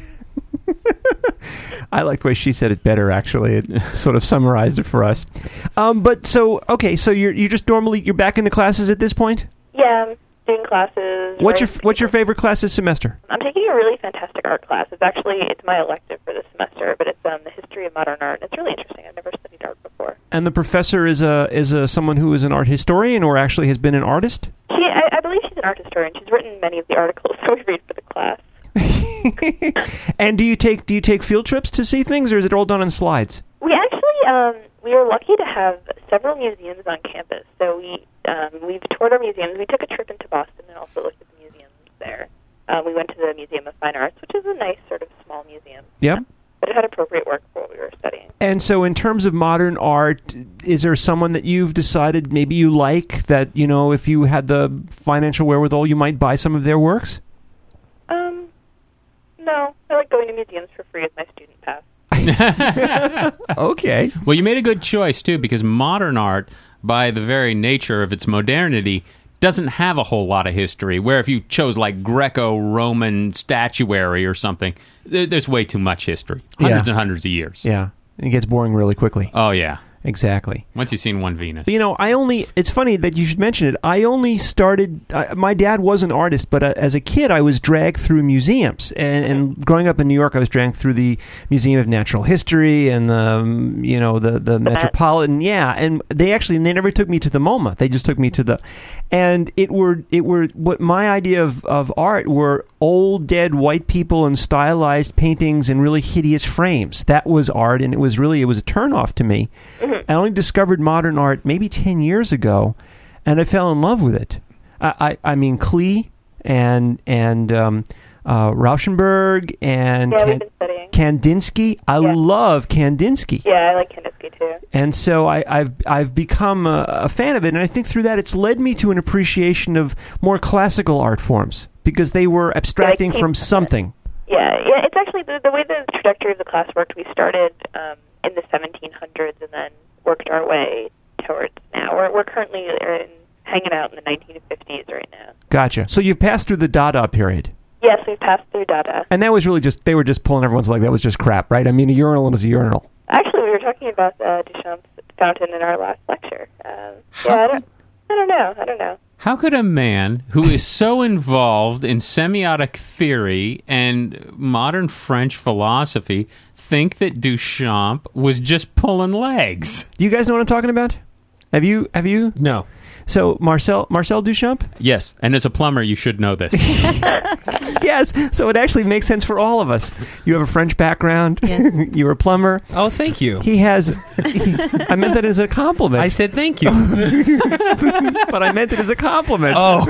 I like the way she said it better, actually. It sort of summarized it for us. So you're just you're back into classes at this point? Yeah, I'm doing classes. What's your favorite class this semester? I'm taking a really fantastic art class. It's my elective for this semester, but it's the history of modern art. It's really interesting. I've never studied art before. And the professor is someone who is an art historian, or actually has been an artist? I believe she's an art historian. She's written many of the articles that we read for the class. And do you take field trips to see things, or is it all done on slides? We actually we were lucky to have several museums on campus. So we've toured our museums. We took a trip into Boston and also looked at the museums there. We went to the Museum of Fine Arts, which is a nice sort of small museum. Yep. But it had appropriate work for what we were studying. And so in terms of modern art, is there someone that you've decided maybe you like, that, if you had the financial wherewithal, you might buy some of their works? No, I like going to museums for free with my student pass. Okay. Well, you made a good choice, too, because modern art, by the very nature of its modernity, doesn't have a whole lot of history, where if you chose like Greco-Roman statuary or something, there's way too much history. Hundreds and hundreds of years. Yeah. It gets boring really quickly. Oh, yeah. Exactly. Once you've seen one Venus. But, it's funny that you should mention it. I only started, my dad was an artist, but as a kid I was dragged through museums. And growing up in New York, I was dragged through the Museum of Natural History and the Metropolitan. Yeah, and they never took me to the MoMA. They just took me to what my idea of art were old dead white people and stylized paintings in really hideous frames. That was art, and it was a turnoff to me. I only discovered modern art maybe 10 years ago, and I fell in love with it. I mean, Klee and Rauschenberg and Kandinsky. I love Kandinsky. Yeah, I like Kandinsky too. And so I've become a fan of it, and I think through that it's led me to an appreciation of more classical art forms, because they were abstracting from something. Yeah, it's actually the way the trajectory of the class worked. We started in the 1700s and then worked our way towards now. We're currently hanging out in the 1950s right now. Gotcha. So you've passed through the Dada period. Yes, we've passed through Dada. And that was really just, they were just pulling everyone's leg. That was just crap, right? I mean, a urinal is a urinal. Actually, we were talking about Duchamp's fountain in our last lecture. I don't know. How could a man who is so involved in semiotic theory and modern French philosophy think that Duchamp was just pulling legs? Do you guys know what I'm talking about? Have you? No. So Marcel Duchamp? Yes, and as a plumber, you should know this. Yes, so it actually makes sense for all of us. You have a French background. Yes. You're a plumber. Oh, thank you. He has... I meant that as a compliment. I said thank you. But I meant it as a compliment. Oh.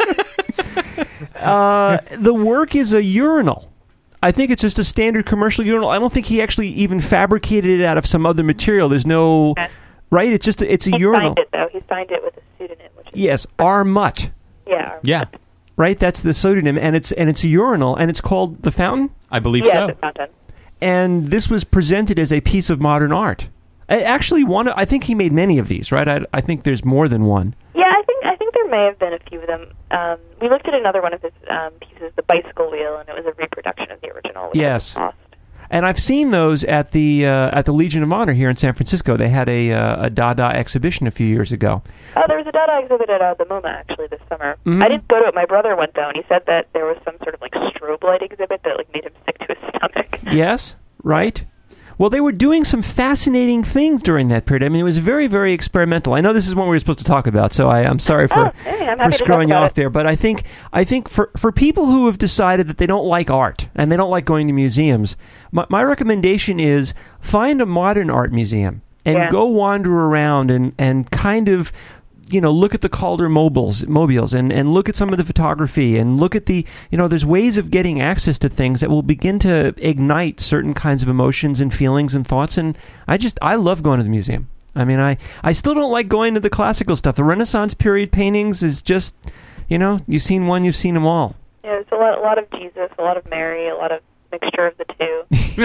The work is a urinal. I think it's just a standard commercial urinal. I don't think he actually even fabricated it out of some other material. There's no... Right? It's just it's a urinal. He signed it, though. He signed it with a pseudonym. Which is yes, R. Mutt. Yeah. Yeah. Right? That's the pseudonym, and it's a urinal, and it's called The Fountain? I believe so. so. The Fountain. And this was presented as a piece of modern art. Actually, I think he made many of these, right? I think there's more than one. Yeah, I think there may have been a few of them. We looked at another one of his pieces, the bicycle wheel, and it was a reproduction of the original. Yes. And I've seen those at the Legion of Honor here in San Francisco. They had a Dada exhibition a few years ago. Oh, there was a Dada exhibit at the MoMA, actually, this summer. Mm-hmm. I didn't go to it. My brother went, though, and he said that there was some sort of, strobe light exhibit that, made him sick to his stomach. Yes, right. Well, they were doing some fascinating things during that period. I mean, it was very, very experimental. I know this is what we were supposed to talk about, so I'm sorry for screwing you off there. But I think for people who have decided that they don't like art and they don't like going to museums, my recommendation is find a modern art museum and go wander around and kind of, look at the Calder mobiles and look at some of the photography and look at the, there's ways of getting access to things that will begin to ignite certain kinds of emotions and feelings and thoughts. And I love going to the museum. I mean, I still don't like going to the classical stuff. The Renaissance period paintings is just, you've seen one, you've seen them all. Yeah, there's a lot of Jesus, a lot of Mary, a lot of mixture of the two.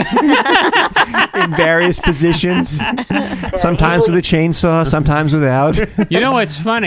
In various positions. Sometimes with a chainsaw, sometimes without. You know what's funny?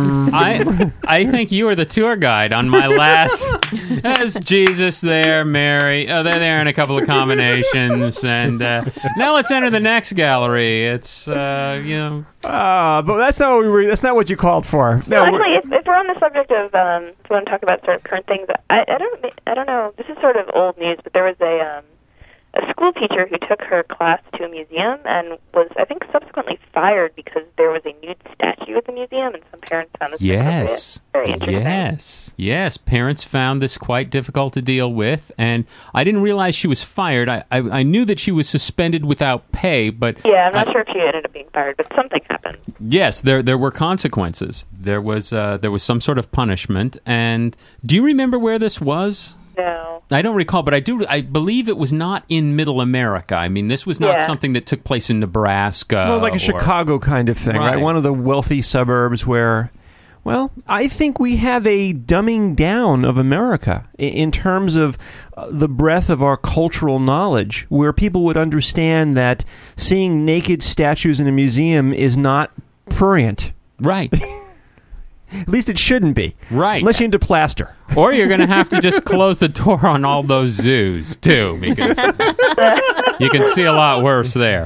I think you were the tour guide on my last... There's Jesus there, Mary. Oh, they're there in a couple of combinations. And now let's enter the next gallery. It's, but that's not what you called for. No, actually, if we're on the subject of, if we want to talk about sort of current things, I don't know, this is sort of old news, but there was a school teacher who took her class to a museum and was, I think, subsequently fired because there was a nude statue at the museum, and some parents found this very interesting. Yes. Parents found this quite difficult to deal with, and I didn't realize she was fired. I knew that she was suspended without pay, but... Yeah, I'm not sure if she ended up being fired, but something happened. Yes, there were consequences. There was some sort of punishment, and do you remember where this was? No. I don't recall, but I believe it was not in Middle America. I mean, this was not something that took place in Nebraska. Well, like a Chicago kind of thing, right? One of the wealthy suburbs where, well, I think we have a dumbing down of America in terms of the breadth of our cultural knowledge, where people would understand that seeing naked statues in a museum is not prurient. Right. At least it shouldn't be. Right. Unless you're into plaster. Or you're going to have to just close the door on all those zoos, too, because you can see a lot worse there.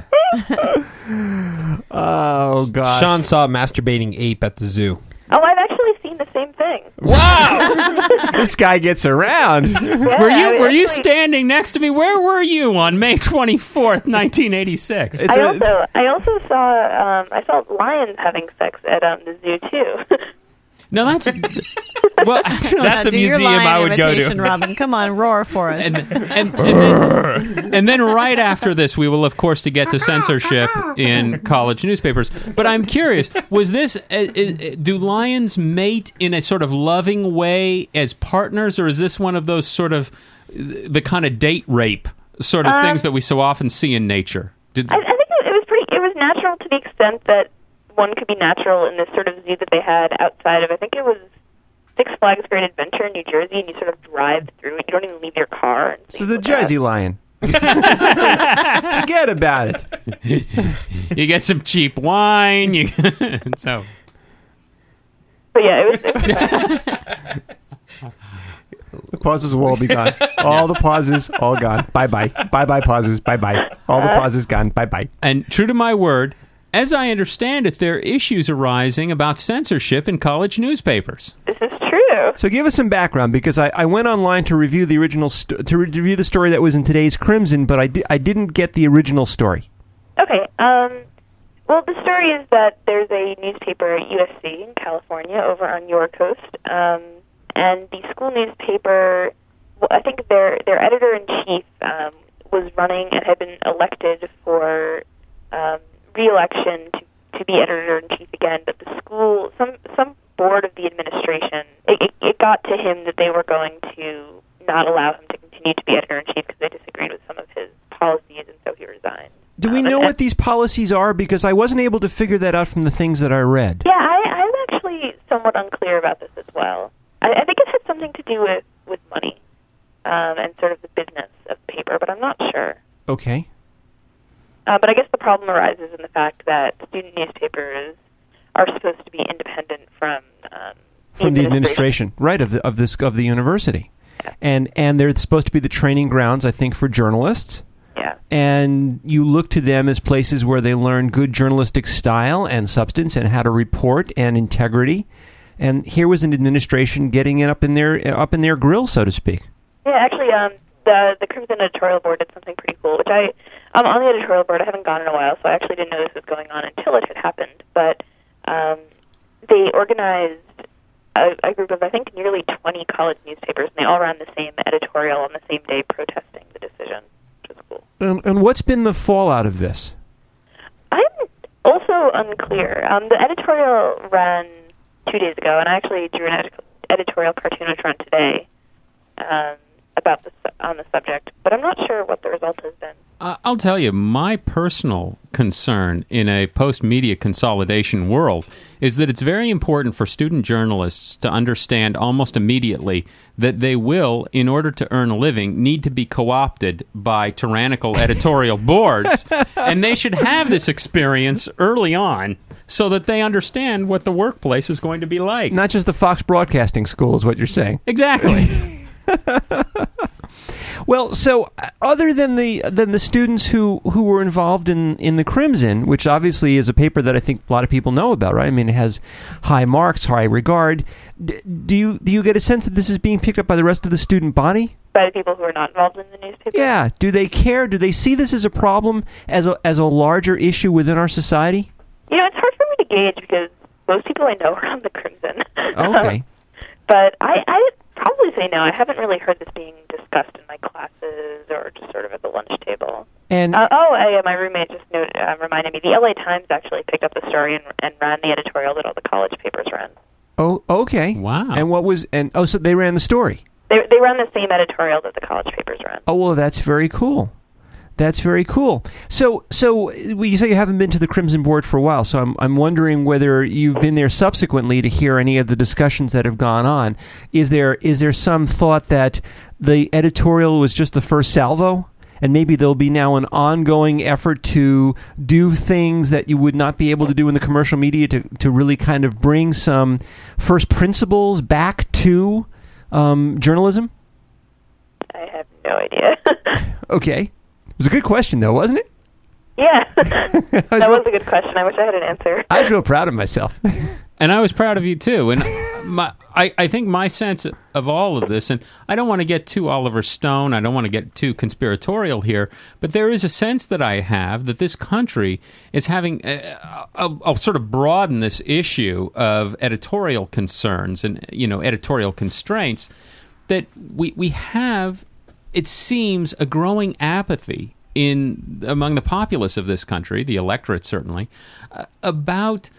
Oh, God. Sean saw a masturbating ape at the zoo. Oh, I've actually seen the same thing. Wow! This guy gets around. Yeah, were you standing next to me? Where were you on May 24th, 1986? I also saw I saw lions having sex at the zoo too. No, that's well. Actually, that's a museum I would go to. Robin, come on, roar for us. And then right after this, we will, of course, to get to censorship in college newspapers. But I'm curious: was this? Do lions mate in a sort of loving way as partners, or is this one of those sort of the kind of date rape sort of things that we so often see in nature? I think it was natural to the extent that one could be natural in this sort of zoo that they had outside of, I think it was Six Flags Great Adventure in New Jersey, and you sort of drive through it. You don't even leave your car. So the Jersey lion. Forget about it. You get some cheap wine. So. But yeah, it was The pauses will all be gone. All the pauses, all gone. Bye-bye. Bye-bye pauses. Bye-bye. All the pauses gone. Bye-bye. And true to my word, as I understand it, there are issues arising about censorship in college newspapers. This is true. So give us some background, because I went online to review the original review the story that was in today's Crimson, but I didn't get the original story. Okay. Well, the story is that there's a newspaper at USC in California over on your coast, and the school newspaper, well, I think their editor-in-chief was running and had been elected for re-election to be editor-in-chief again, but the school, some board of the administration, it got to him that they were going to not allow him to continue to be editor-in-chief because they disagreed with some of his policies, and so he resigned. Do we know what these policies are? Because I wasn't able to figure that out from the things that I read. Yeah, I'm actually somewhat unclear about this as well. I think it had something to do with money and sort of the business of paper, but I'm not sure. Okay. But I guess the problem arises in the fact that student newspapers are supposed to be independent from the administration, right, of the university, and they're supposed to be the training grounds, I think, for journalists. Yeah. And you look to them as places where they learn good journalistic style and substance and how to report and integrity. And here was an administration getting it up in their grill, so to speak. Yeah, actually, the Crimson editorial board did something pretty cool, which I'm on the editorial board. I haven't gone in a while, so I actually didn't know this was going on until it had happened. But they organized a group of, I think, nearly 20 college newspapers, and they all ran the same editorial on the same day protesting the decision, which was cool. And what's been the fallout of this? I'm also unclear. The editorial ran 2 days ago, and I actually drew an editorial cartoon which ran today about on the subject, but I'm not sure what the result has been. I'll tell you, my personal concern in a post-media consolidation world is that it's very important for student journalists to understand almost immediately that they will, in order to earn a living, need to be co-opted by tyrannical editorial boards, and they should have this experience early on so that they understand what the workplace is going to be like. Not just the Fox Broadcasting School is what you're saying. Exactly. Well, so other than the students who were involved in the Crimson, which obviously is a paper that I think a lot of people know about, right? I mean, it has high marks, high regard. Do you get a sense that this is being picked up by the rest of the student body? By the people who are not involved in the newspaper? Yeah. Do they care? Do they see this as a problem, as a larger issue within our society? You know, it's hard for me to gauge because most people I know are on the Crimson. Okay. But I probably say no. I haven't really heard this being discussed in my classes or just sort of at the lunch table. And my roommate just reminded me. The LA Times actually picked up the story and ran the editorial that all the college papers ran. Oh, okay. Wow. And so they ran the story. They ran the same editorial that the college papers ran. Oh, well, that's very cool. That's very cool. So you say you haven't been to the Crimson Board for a while, so I'm wondering whether you've been there subsequently to hear any of the discussions that have gone on. Is there some thought that the editorial was just the first salvo, and maybe there'll be now an ongoing effort to do things that you would not be able to do in the commercial media to really kind of bring some first principles back to journalism? I have no idea. Okay. It was a good question, though, wasn't it? Yeah. That was a good question. I wish I had an answer. I was real proud of myself. And I was proud of you, too. And I think my sense of all of this, and I don't want to get too Oliver Stone, I don't want to get too conspiratorial here, but there is a sense that I have that this country is having, I'll sort of broaden this issue of editorial concerns and, editorial constraints, that we have, it seems, a growing apathy among the populace of this country, the electorate certainly, about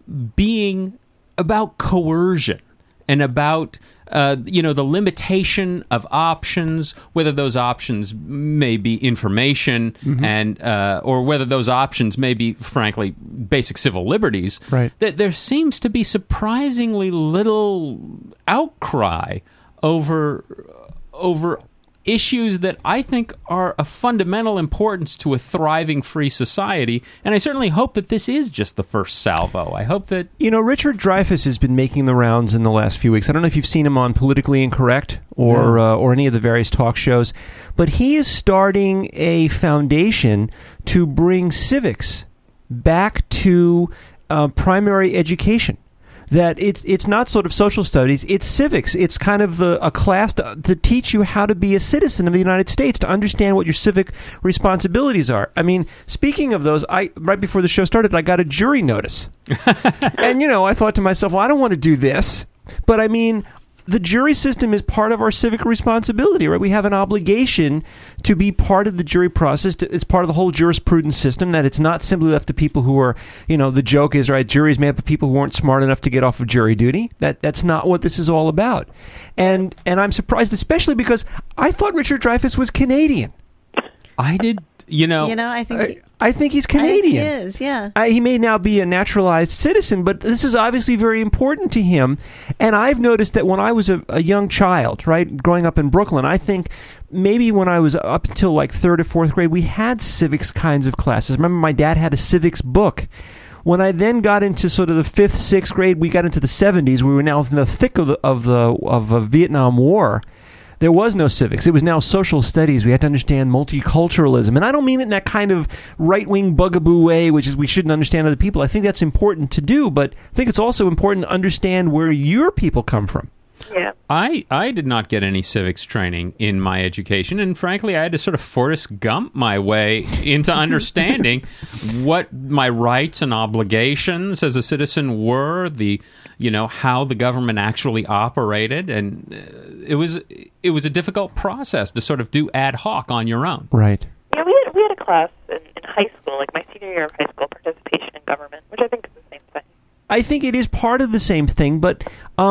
coercion and about the limitation of options, whether those options may be information and or whether those options may be, frankly, basic civil liberties. Right. That there seems to be surprisingly little outcry over issues that I think are of fundamental importance to a thriving free society. And I certainly hope that this is just the first salvo. I hope that... Richard Dreyfuss has been making the rounds in the last few weeks. I don't know if you've seen him on Politically Incorrect or any of the various talk shows, but he is starting a foundation to bring civics back to primary education. That it's not sort of social studies, it's civics. It's kind of a class to teach you how to be a citizen of the United States, to understand what your civic responsibilities are. I mean, speaking of those, right before the show started, I got a jury notice. And, I thought to myself, well, I don't want to do this. But, I mean, the jury system is part of our civic responsibility, right? We have an obligation to be part of the jury process. It's part of the whole jurisprudence system, that it's not simply left to people who are, the joke is, right, jury's made up of people who weren't smart enough to get off of jury duty. That's not what this is all about. And I'm surprised, especially because I thought Richard Dreyfuss was Canadian. I did, I think he's Canadian. I think he is, yeah. He may now be a naturalized citizen, but this is obviously very important to him. And I've noticed that when I was a young child, right, growing up in Brooklyn, I think maybe when I was up until like 3rd or 4th grade, we had civics kinds of classes. Remember, my dad had a civics book. When I then got into sort of the 5th, 6th grade, we got into the 70s. We were now in the thick of the Vietnam War. There was no civics. It was now social studies. We had to understand multiculturalism. And I don't mean it in that kind of right-wing bugaboo way, which is we shouldn't understand other people. I think that's important to do, but I think it's also important to understand where your people come from. Yeah. I did not get any civics training in my education, and frankly, I had to sort of Forrest Gump my way into understanding what my rights and obligations as a citizen were, how the government actually operated, and it was a difficult process to sort of do ad hoc on your own. Right. Yeah, we had a class in high school, like my senior year of high school, participation in government, which I think is the same thing. I think it is part of the same thing, but,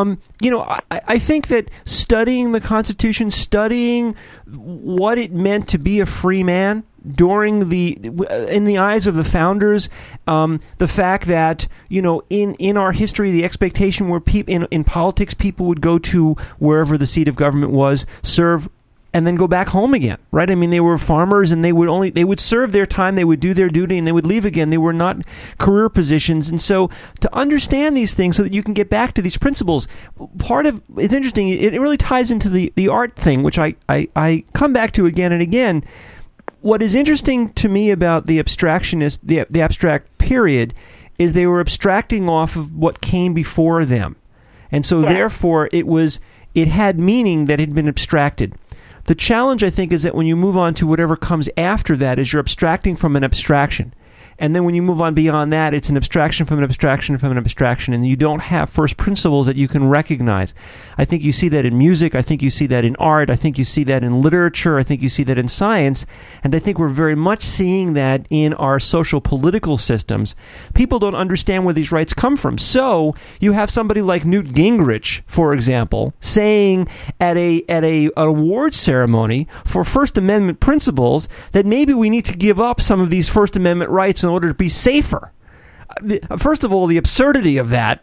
I think that studying the Constitution, studying what it meant to be a free man in the eyes of the founders, the fact that, in our history, the expectation where in politics, people would go to wherever the seat of government was, serve, and then go back home again, right? I mean, they were farmers, and they would serve their time, they would do their duty, and they would leave again. They were not career positions. And so to understand these things so that you can get back to these principles, it's interesting, it really ties into the art thing, which I come back to again and again. What is interesting to me about the abstractionist, the abstract period, is they were abstracting off of what came before them. And so therefore it had meaning that had been abstracted. The challenge, I think, is that when you move on to whatever comes after that, is you're abstracting from an abstraction. And then when you move on beyond that, it's an abstraction from an abstraction from an abstraction, and you don't have first principles that you can recognize. I think you see that in music. I think you see that in art. I think you see that in literature. I think you see that in science. And I think we're very much seeing that in our social political systems. People don't understand where these rights come from. So you have somebody like Newt Gingrich, for example, saying at a awards ceremony for First Amendment principles that maybe we need to give up some of these First Amendment rights in order to be safer. First of all, the absurdity of that,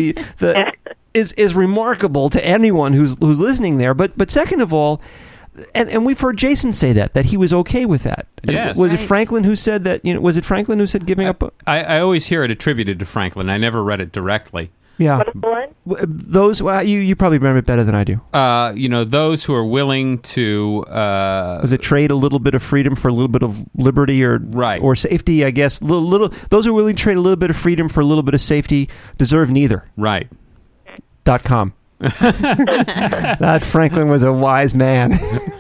is remarkable to anyone who's listening there. But second of all, and we've heard Jason say that he was okay with that. Yes. Was it Franklin who said that? Was it Franklin who said giving up? I always hear it attributed to Franklin. I never read it directly. Yeah. What is the line? Those, you probably remember it better than I do. Those who are willing to... Was it trade a little bit of freedom for a little bit of liberty or safety, I guess? Those who are willing to trade a little bit of freedom for a little bit of safety deserve neither. Right. .com. That Franklin was a wise man.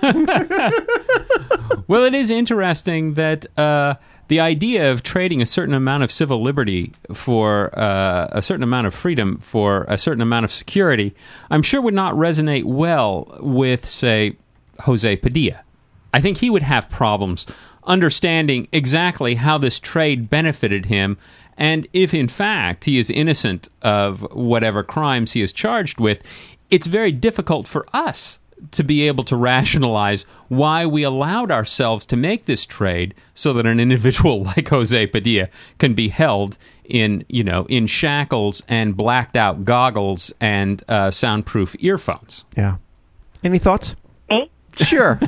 Well, it is interesting that... the idea of trading a certain amount of civil liberty for a certain amount of freedom for a certain amount of security, I'm sure would not resonate well with, say, Jose Padilla. I think he would have problems understanding exactly how this trade benefited him, and if, in fact, he is innocent of whatever crimes he is charged with, it's very difficult for us to be able to rationalize why we allowed ourselves to make this trade so that an individual like Jose Padilla can be held in shackles and blacked out goggles and soundproof earphones. Yeah. Any thoughts? Me? Sure.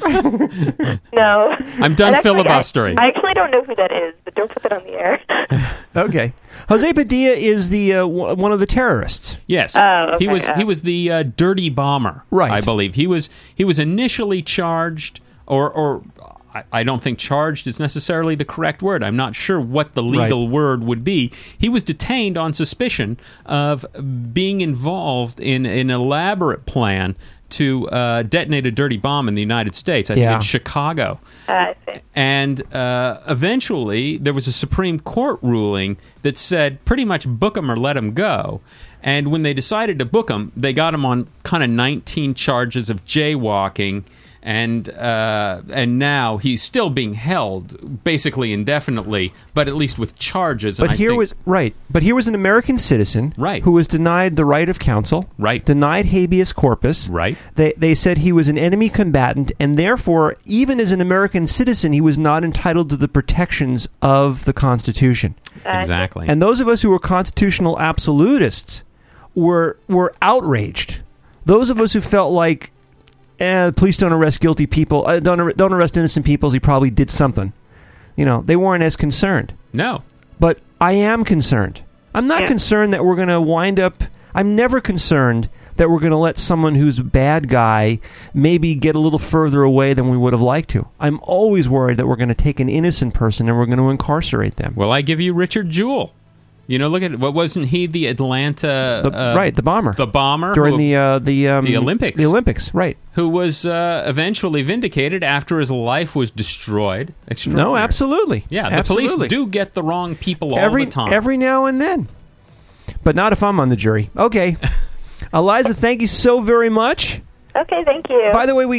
No. I'm done And actually, filibustering. I actually don't know who that is, but don't put that on the air. Okay. Jose Padilla is the one of the terrorists. Yes, Oh, okay, he was the dirty bomber. Right. I believe he was initially charged, or I don't think charged is necessarily the correct word. I'm not sure what the legal word would be. He was detained on suspicion of being involved in an elaborate plan to detonate a dirty bomb in the United States. I think in Chicago. I see. And eventually, there was a Supreme Court ruling that said pretty much book him or let him go. And when they decided to book him, they got him on kind of 19 charges of jaywalking. And now he's still being held, basically indefinitely, but at least with charges. But here was an American citizen, who was denied the right of counsel, denied habeas corpus. They said he was an enemy combatant, and therefore, even as an American citizen, he was not entitled to the protections of the Constitution. Exactly. And those of us who were constitutional absolutists were outraged. Those of us who felt like, please don't arrest guilty people. Don't arrest innocent people. He probably did something. They weren't as concerned. No. But I am concerned. I'm not concerned that we're going to wind up... I'm never concerned that we're going to let someone who's a bad guy maybe get a little further away than we would have liked to. I'm always worried that we're going to take an innocent person and we're going to incarcerate them. Well, I give you Richard Jewell. Look at what wasn't he the Atlanta the bomber during the Olympics? The Olympics, right? Who was eventually vindicated after his life was destroyed. No, absolutely. Yeah, the police do get the wrong people all the time. Every now and then, but not if I'm on the jury. Okay, Eliza, thank you so very much. Okay, thank you. By the way,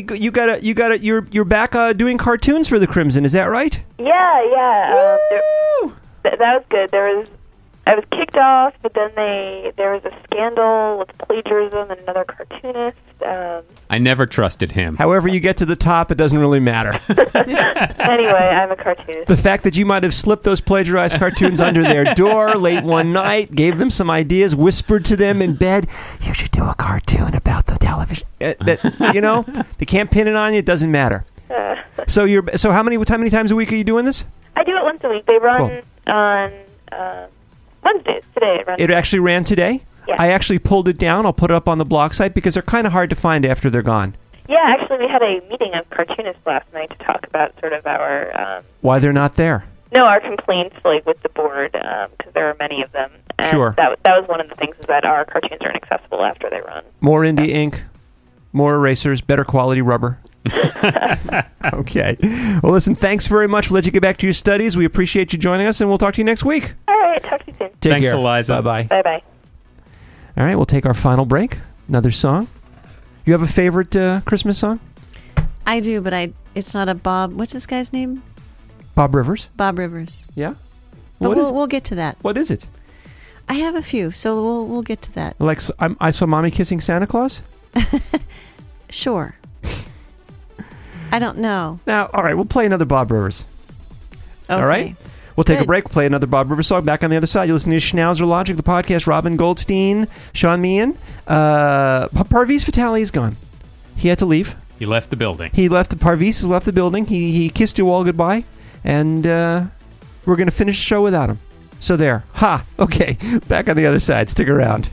you're back doing cartoons for the Crimson. Is that right? Yeah. That was good. I was kicked off, but then there was a scandal with plagiarism and another cartoonist. I never trusted him. However you get to the top, it doesn't really matter. Anyway, I'm a cartoonist. The fact that you might have slipped those plagiarized cartoons under their door late one night, gave them some ideas, whispered to them in bed, you should do a cartoon about the television. They can't pin it on you. It doesn't matter. So how many times a week are you doing this? I do it once a week. They run on Wednesdays. Today it actually ran today? Yeah. I actually pulled it down. I'll put it up on the blog site because they're kind of hard to find after they're gone. Yeah, actually, we had a meeting of cartoonists last night to talk about sort of our... why they're not there. No, our complaints with the board, because there are many of them. And sure. That was one of the things, is that our cartoons are inaccessible after they run. More India ink, more erasers, better quality rubber. Okay. Well, listen, thanks very much. We'll let you get back to your studies. We appreciate you joining us, and we'll talk to you next week. All right. Talk to you soon. Thanks, Eliza. Bye-bye. Bye-bye. All right, we'll take our final break. Another song. You have a favorite Christmas song? I do, but it's not a Bob... What's this guy's name? Bob Rivers. Bob Rivers. Yeah? But we'll get to that. What is it? I have a few, so we'll get to that. Like, I Saw Mommy Kissing Santa Claus? Sure. I don't know. Now, all right, we'll play another Bob Rivers. Okay. All right? We'll take a break, play another Bob Rivers song. Back on the other side, you listen to Schnauzer Logic, the podcast. Robin Goldstein, Sean Meehan. Parviz Vitali is gone. He had to leave. He left the building. Parviz has left the building. He kissed you all goodbye. And we're going to finish the show without him. So there. Ha! Okay. Back on the other side. Stick around.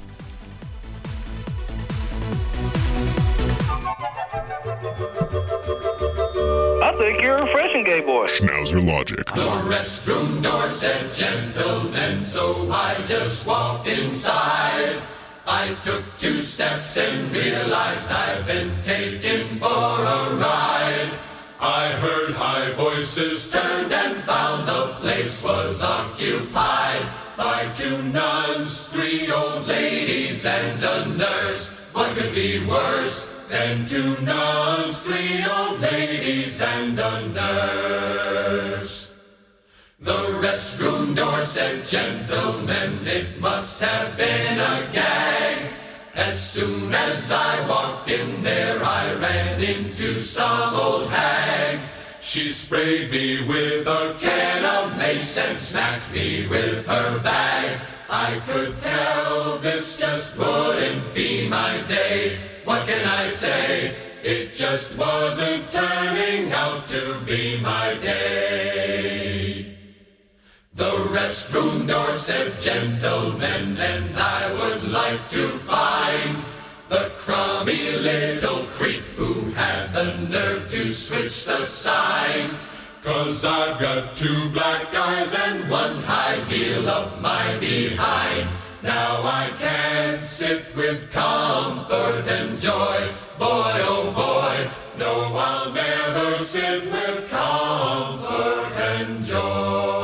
I think you're a refreshing gay boy. Schnauzer Logic. The restroom door said gentlemen, so I just walked inside. I took 2 steps and realized I'd been taken for a ride. I heard high voices, turned and found the place was occupied by 2 nuns, 3 old ladies, and a nurse. What could be worse than 2 nuns, 3 old ladies, and a nurse? The restroom door said, gentlemen, it must have been a gag. As soon as I walked in there, I ran into some old hag. She sprayed me with a can of mace and smacked me with her bag. I could tell this just wouldn't be my day. What can I say? It just wasn't turning out to be my day. The restroom door said, "Gentlemen," and I would like to find the crummy little creep who had the nerve to switch the sign. 'Cause I've got 2 black eyes and 1 high heel up my behind. Now I can't sit with comfort and joy. Boy, oh boy, no, I'll never sit with comfort and joy.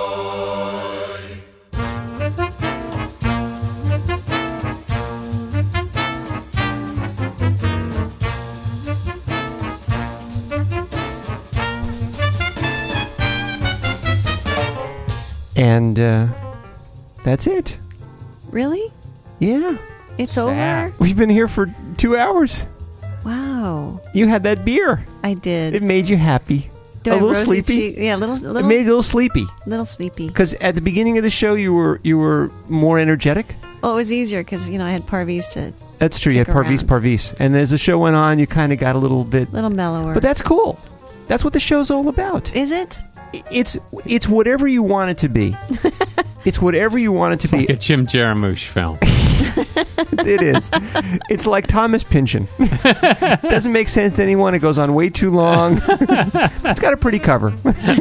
And that's it. Really? Yeah. It's over? We've been here for 2 hours. Wow. You had that beer. I did. It made you happy. Do a I have little rosy sleepy. cheek? Yeah, a little. It made you a little sleepy. Little sleepy. Because at the beginning of the show, you were more energetic. Well, it was easier because, I had Parvis to... That's true. You had kick around. Parvis. And as the show went on, you kind of got a little bit... little mellower. But that's cool. That's what the show's all about. Is it? It's whatever you want it to be. It's whatever you want it to be. Like a Jim Jarmusch film. It is. It's like Thomas Pynchon. Doesn't make sense to anyone. It goes on way too long. It's got a pretty cover.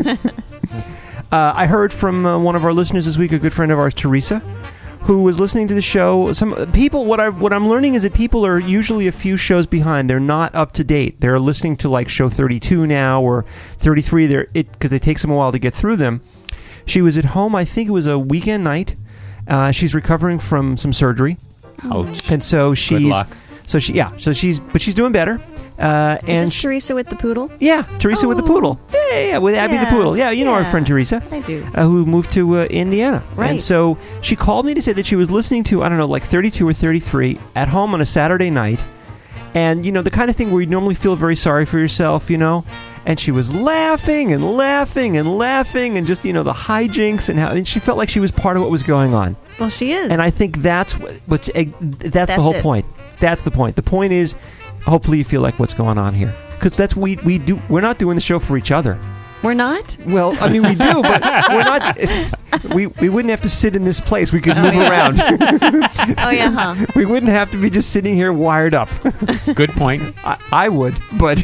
I heard from one of our listeners this week, a good friend of ours, Teresa, who was listening to the show. Some people, what I'm learning is that people are usually a few shows behind. They're not up to date. They're listening to like show 32 now or 33. Because it takes them a while to get through them. She was at home. I think it was a weekend night. She's recovering from some surgery. Ouch. And so she's... Good luck. So she's doing better. Is this Teresa with the poodle? Yeah, Teresa with the poodle. Yeah, with Abby the poodle. Yeah, you know our friend Teresa. I do. Who moved to Indiana. Right. And so she called me to say that she was listening to, I don't know, like 32 or 33 at home on a Saturday night. And, the kind of thing where you normally feel very sorry for yourself, And she was laughing and laughing and laughing and just, the hijinks and she felt like she was part of what was going on. Well, she is. And I think that's that's the whole point. That's the point. The point is, hopefully you feel like what's going on here. Because that's we do. We're not doing the show for each other. We're not? Well, I mean, we do, but we're not. We wouldn't have to sit in this place. We could move around. Oh, yeah, huh? We wouldn't have to be just sitting here wired up. Good point. I would, but...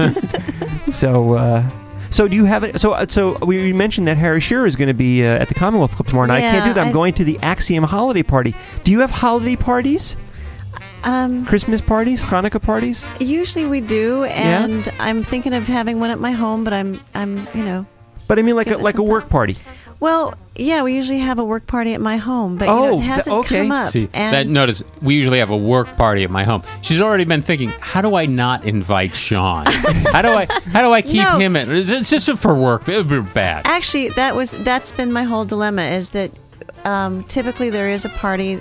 So do you have it? So we mentioned that Harry Shearer is going to be at the Commonwealth Club tomorrow night. I can't do that. I'm going to the Axiom holiday party. Do you have holiday parties? Christmas parties, Hanukkah parties? Usually we do, and I'm thinking of having one at my home, but I'm But I mean, like a work party. Well, yeah, we usually have a work party at my home, but it hasn't come up. See, and notice we usually have a work party at my home. She's already been thinking, how do I not invite Sean? How do I keep him in? It's just for work. It would be bad. Actually, that's been my whole dilemma. Is that typically there is a party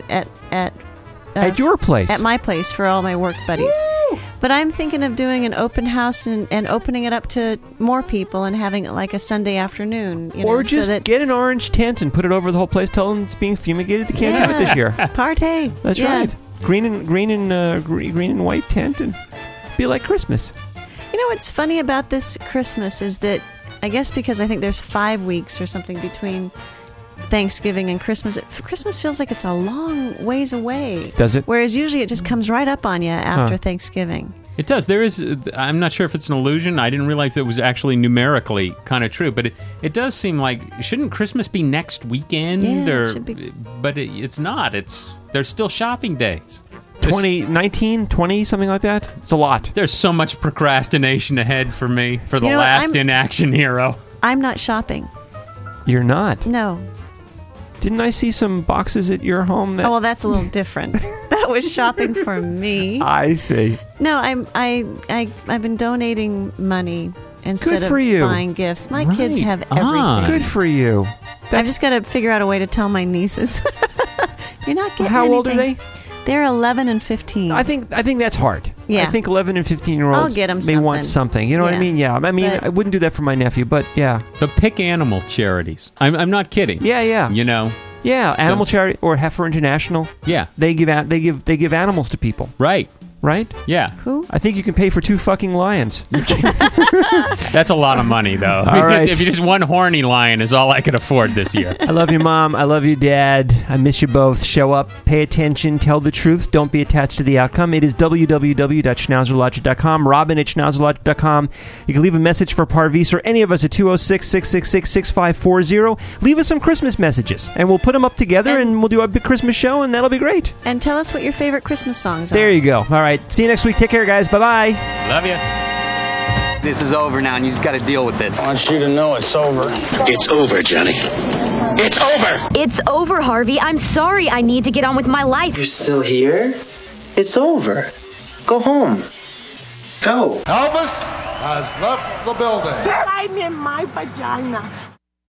at your place, at my place for all my work buddies. Woo! But I'm thinking of doing an open house and opening it up to more people and having it like a Sunday afternoon. Or just get an orange tent and put it over the whole place. Tell them it's being fumigated. They can't do it this year. Partay. That's right. Green and white tent and be like Christmas. What's funny about this Christmas is that I guess because I think there's 5 weeks or something between Thanksgiving and Christmas. Christmas feels like it's a long ways away. Does it? Whereas usually it just comes right up on you after Thanksgiving. It does. There is. I'm not sure if it's an illusion. I didn't realize it was actually numerically kind of true. But it does seem like, shouldn't Christmas be next weekend? Yeah, it should be. But it's not. There's still shopping days. 19, 20, something like that. It's a lot. There's so much procrastination ahead for me for the last in-action hero. I'm not shopping. You're not? No. Didn't I see some boxes at your home? Oh, well, that's a little different. That was shopping for me. I see. No, I've been donating money instead of buying gifts. My kids have everything. Good for you. I've just got to figure out a way to tell my nieces. You're not getting How anything. old are they? They're 11 and 15. I think that's hard. Yeah. I think 11 and 15-year-olds I'll get 'em may want something. You know what I mean? Yeah. I mean, I wouldn't do that for my nephew, but yeah. The Pick Animal charities. I'm not kidding. Yeah. Yeah, Animal Charity or Heifer International. Yeah. They give animals to people. Right. right? Yeah. Who? I think you can pay for 2 fucking lions. That's a lot of money, though. All right. If you just one horny lion is all I could afford this year. I love you, Mom. I love you, Dad. I miss you both. Show up, pay attention, tell the truth. Don't be attached to the outcome. It is www.schnauzerlogic.com, robin@schnauzerlogic.com. You can leave a message for Parvis or any of us at 206-666-6540. Leave us some Christmas messages, and we'll put them up together, and we'll do a big Christmas show, and that'll be great. And tell us what your favorite Christmas songs are. There you go. All right. See you next week. Take care, guys. Bye-bye. Love you. This is over now, and you just got to deal with it. I want you to know it's over. It's over, Johnny. It's over. It's over, Harvey. I'm sorry. I need to get on with my life. You're still here? It's over. Go home. Go. Elvis has left the building. I'm in my vagina.